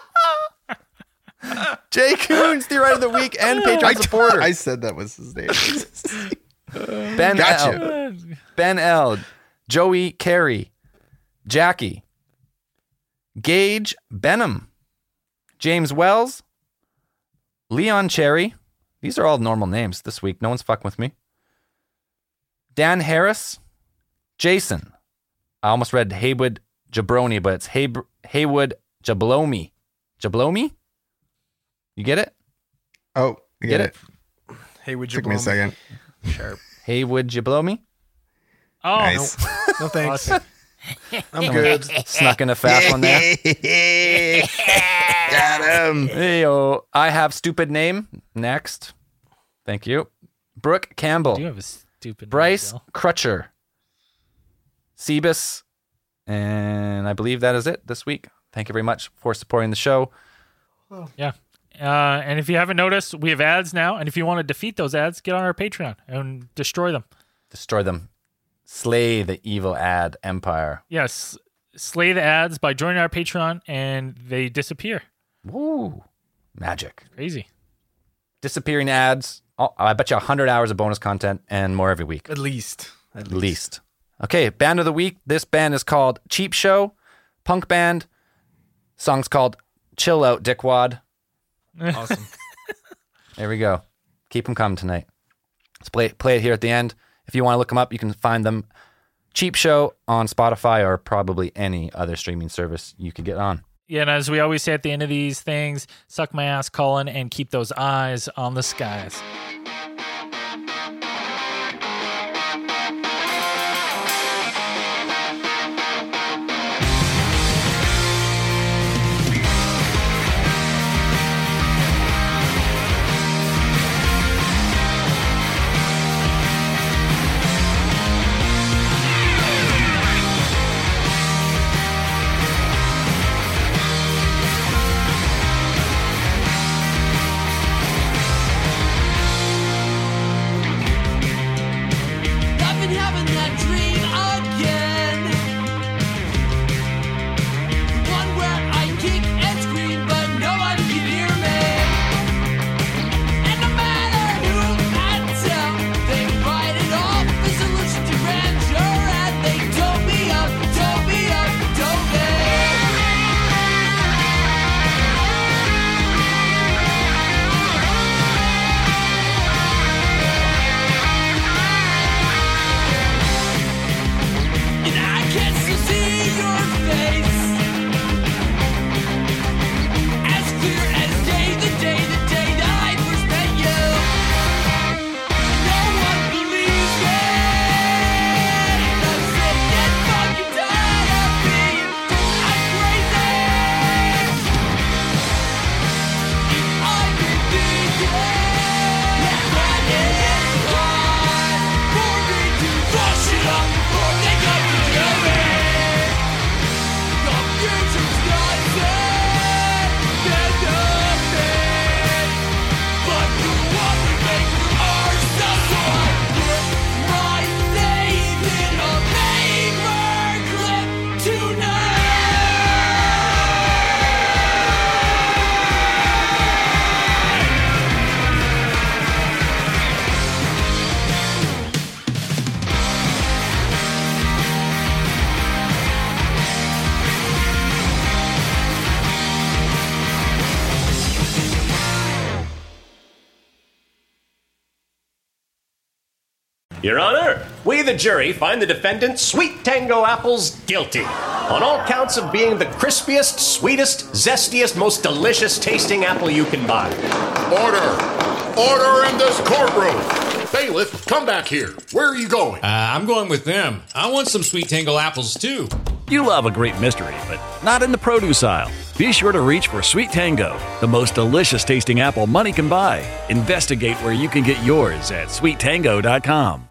him? Jay Coons, theorite of the week and Patreon I, supporter. I said that was his name. Ben Gotcha. L. Ben L. Joey Carey. Jackie. Gage Benham. James Wells. Leon Cherry. These are all normal names this week. No one's fucking with me. Dan Harris. Jason. I almost read Haywood Jabroni, but it's Hay- Haywood Jablomi. Jablomi? You get it? Oh, I Get get it? it. hey, would you Took me a blow second. Sharp. Haywood Jablomi? Oh, Nice. No thanks. Awesome. I'm good. Snuck in a fast one there. Got him. Hey-o. I have stupid name. Next. Thank you. Brooke I do Campbell. have a stupid Bryce name, Crutcher. Sebus. And I believe that is it this week. Thank you very much for supporting the show. Bill. Yeah. Uh, and if you haven't noticed, we have ads now. And if you want to defeat those ads, get on our Patreon and destroy them. Destroy them. Slay the evil ad empire. Yes. Slay the ads by joining our Patreon and they disappear. Woo. Magic. Crazy. Disappearing ads. Oh, I bet you one hundred hours of bonus content and more every week. At least. At least. least. Okay, band of the week. This band is called Cheap Show. Punk band. Song's called Chill Out, Dickwad. Awesome. There we go. Keep them coming tonight. Let's play, play it here at the end. If you want to look them up, you can find them Cheap Show on Spotify or probably any other streaming service you could get on. Yeah, and as we always say at the end of these things, suck my ass, Colin, and keep those eyes on the skies. Your Honor, we the jury find the defendant Sweet Tango Apples guilty on all counts of being the crispiest, sweetest, zestiest, most delicious tasting apple you can buy. Order! Order in this courtroom! Bailiff, come back here. Where are you going? Uh, I'm going with them. I want some Sweet Tango apples, too. You love a great mystery, but not in the produce aisle. Be sure to reach for Sweet Tango, the most delicious tasting apple money can buy. Investigate where you can get yours at sweet tango dot com.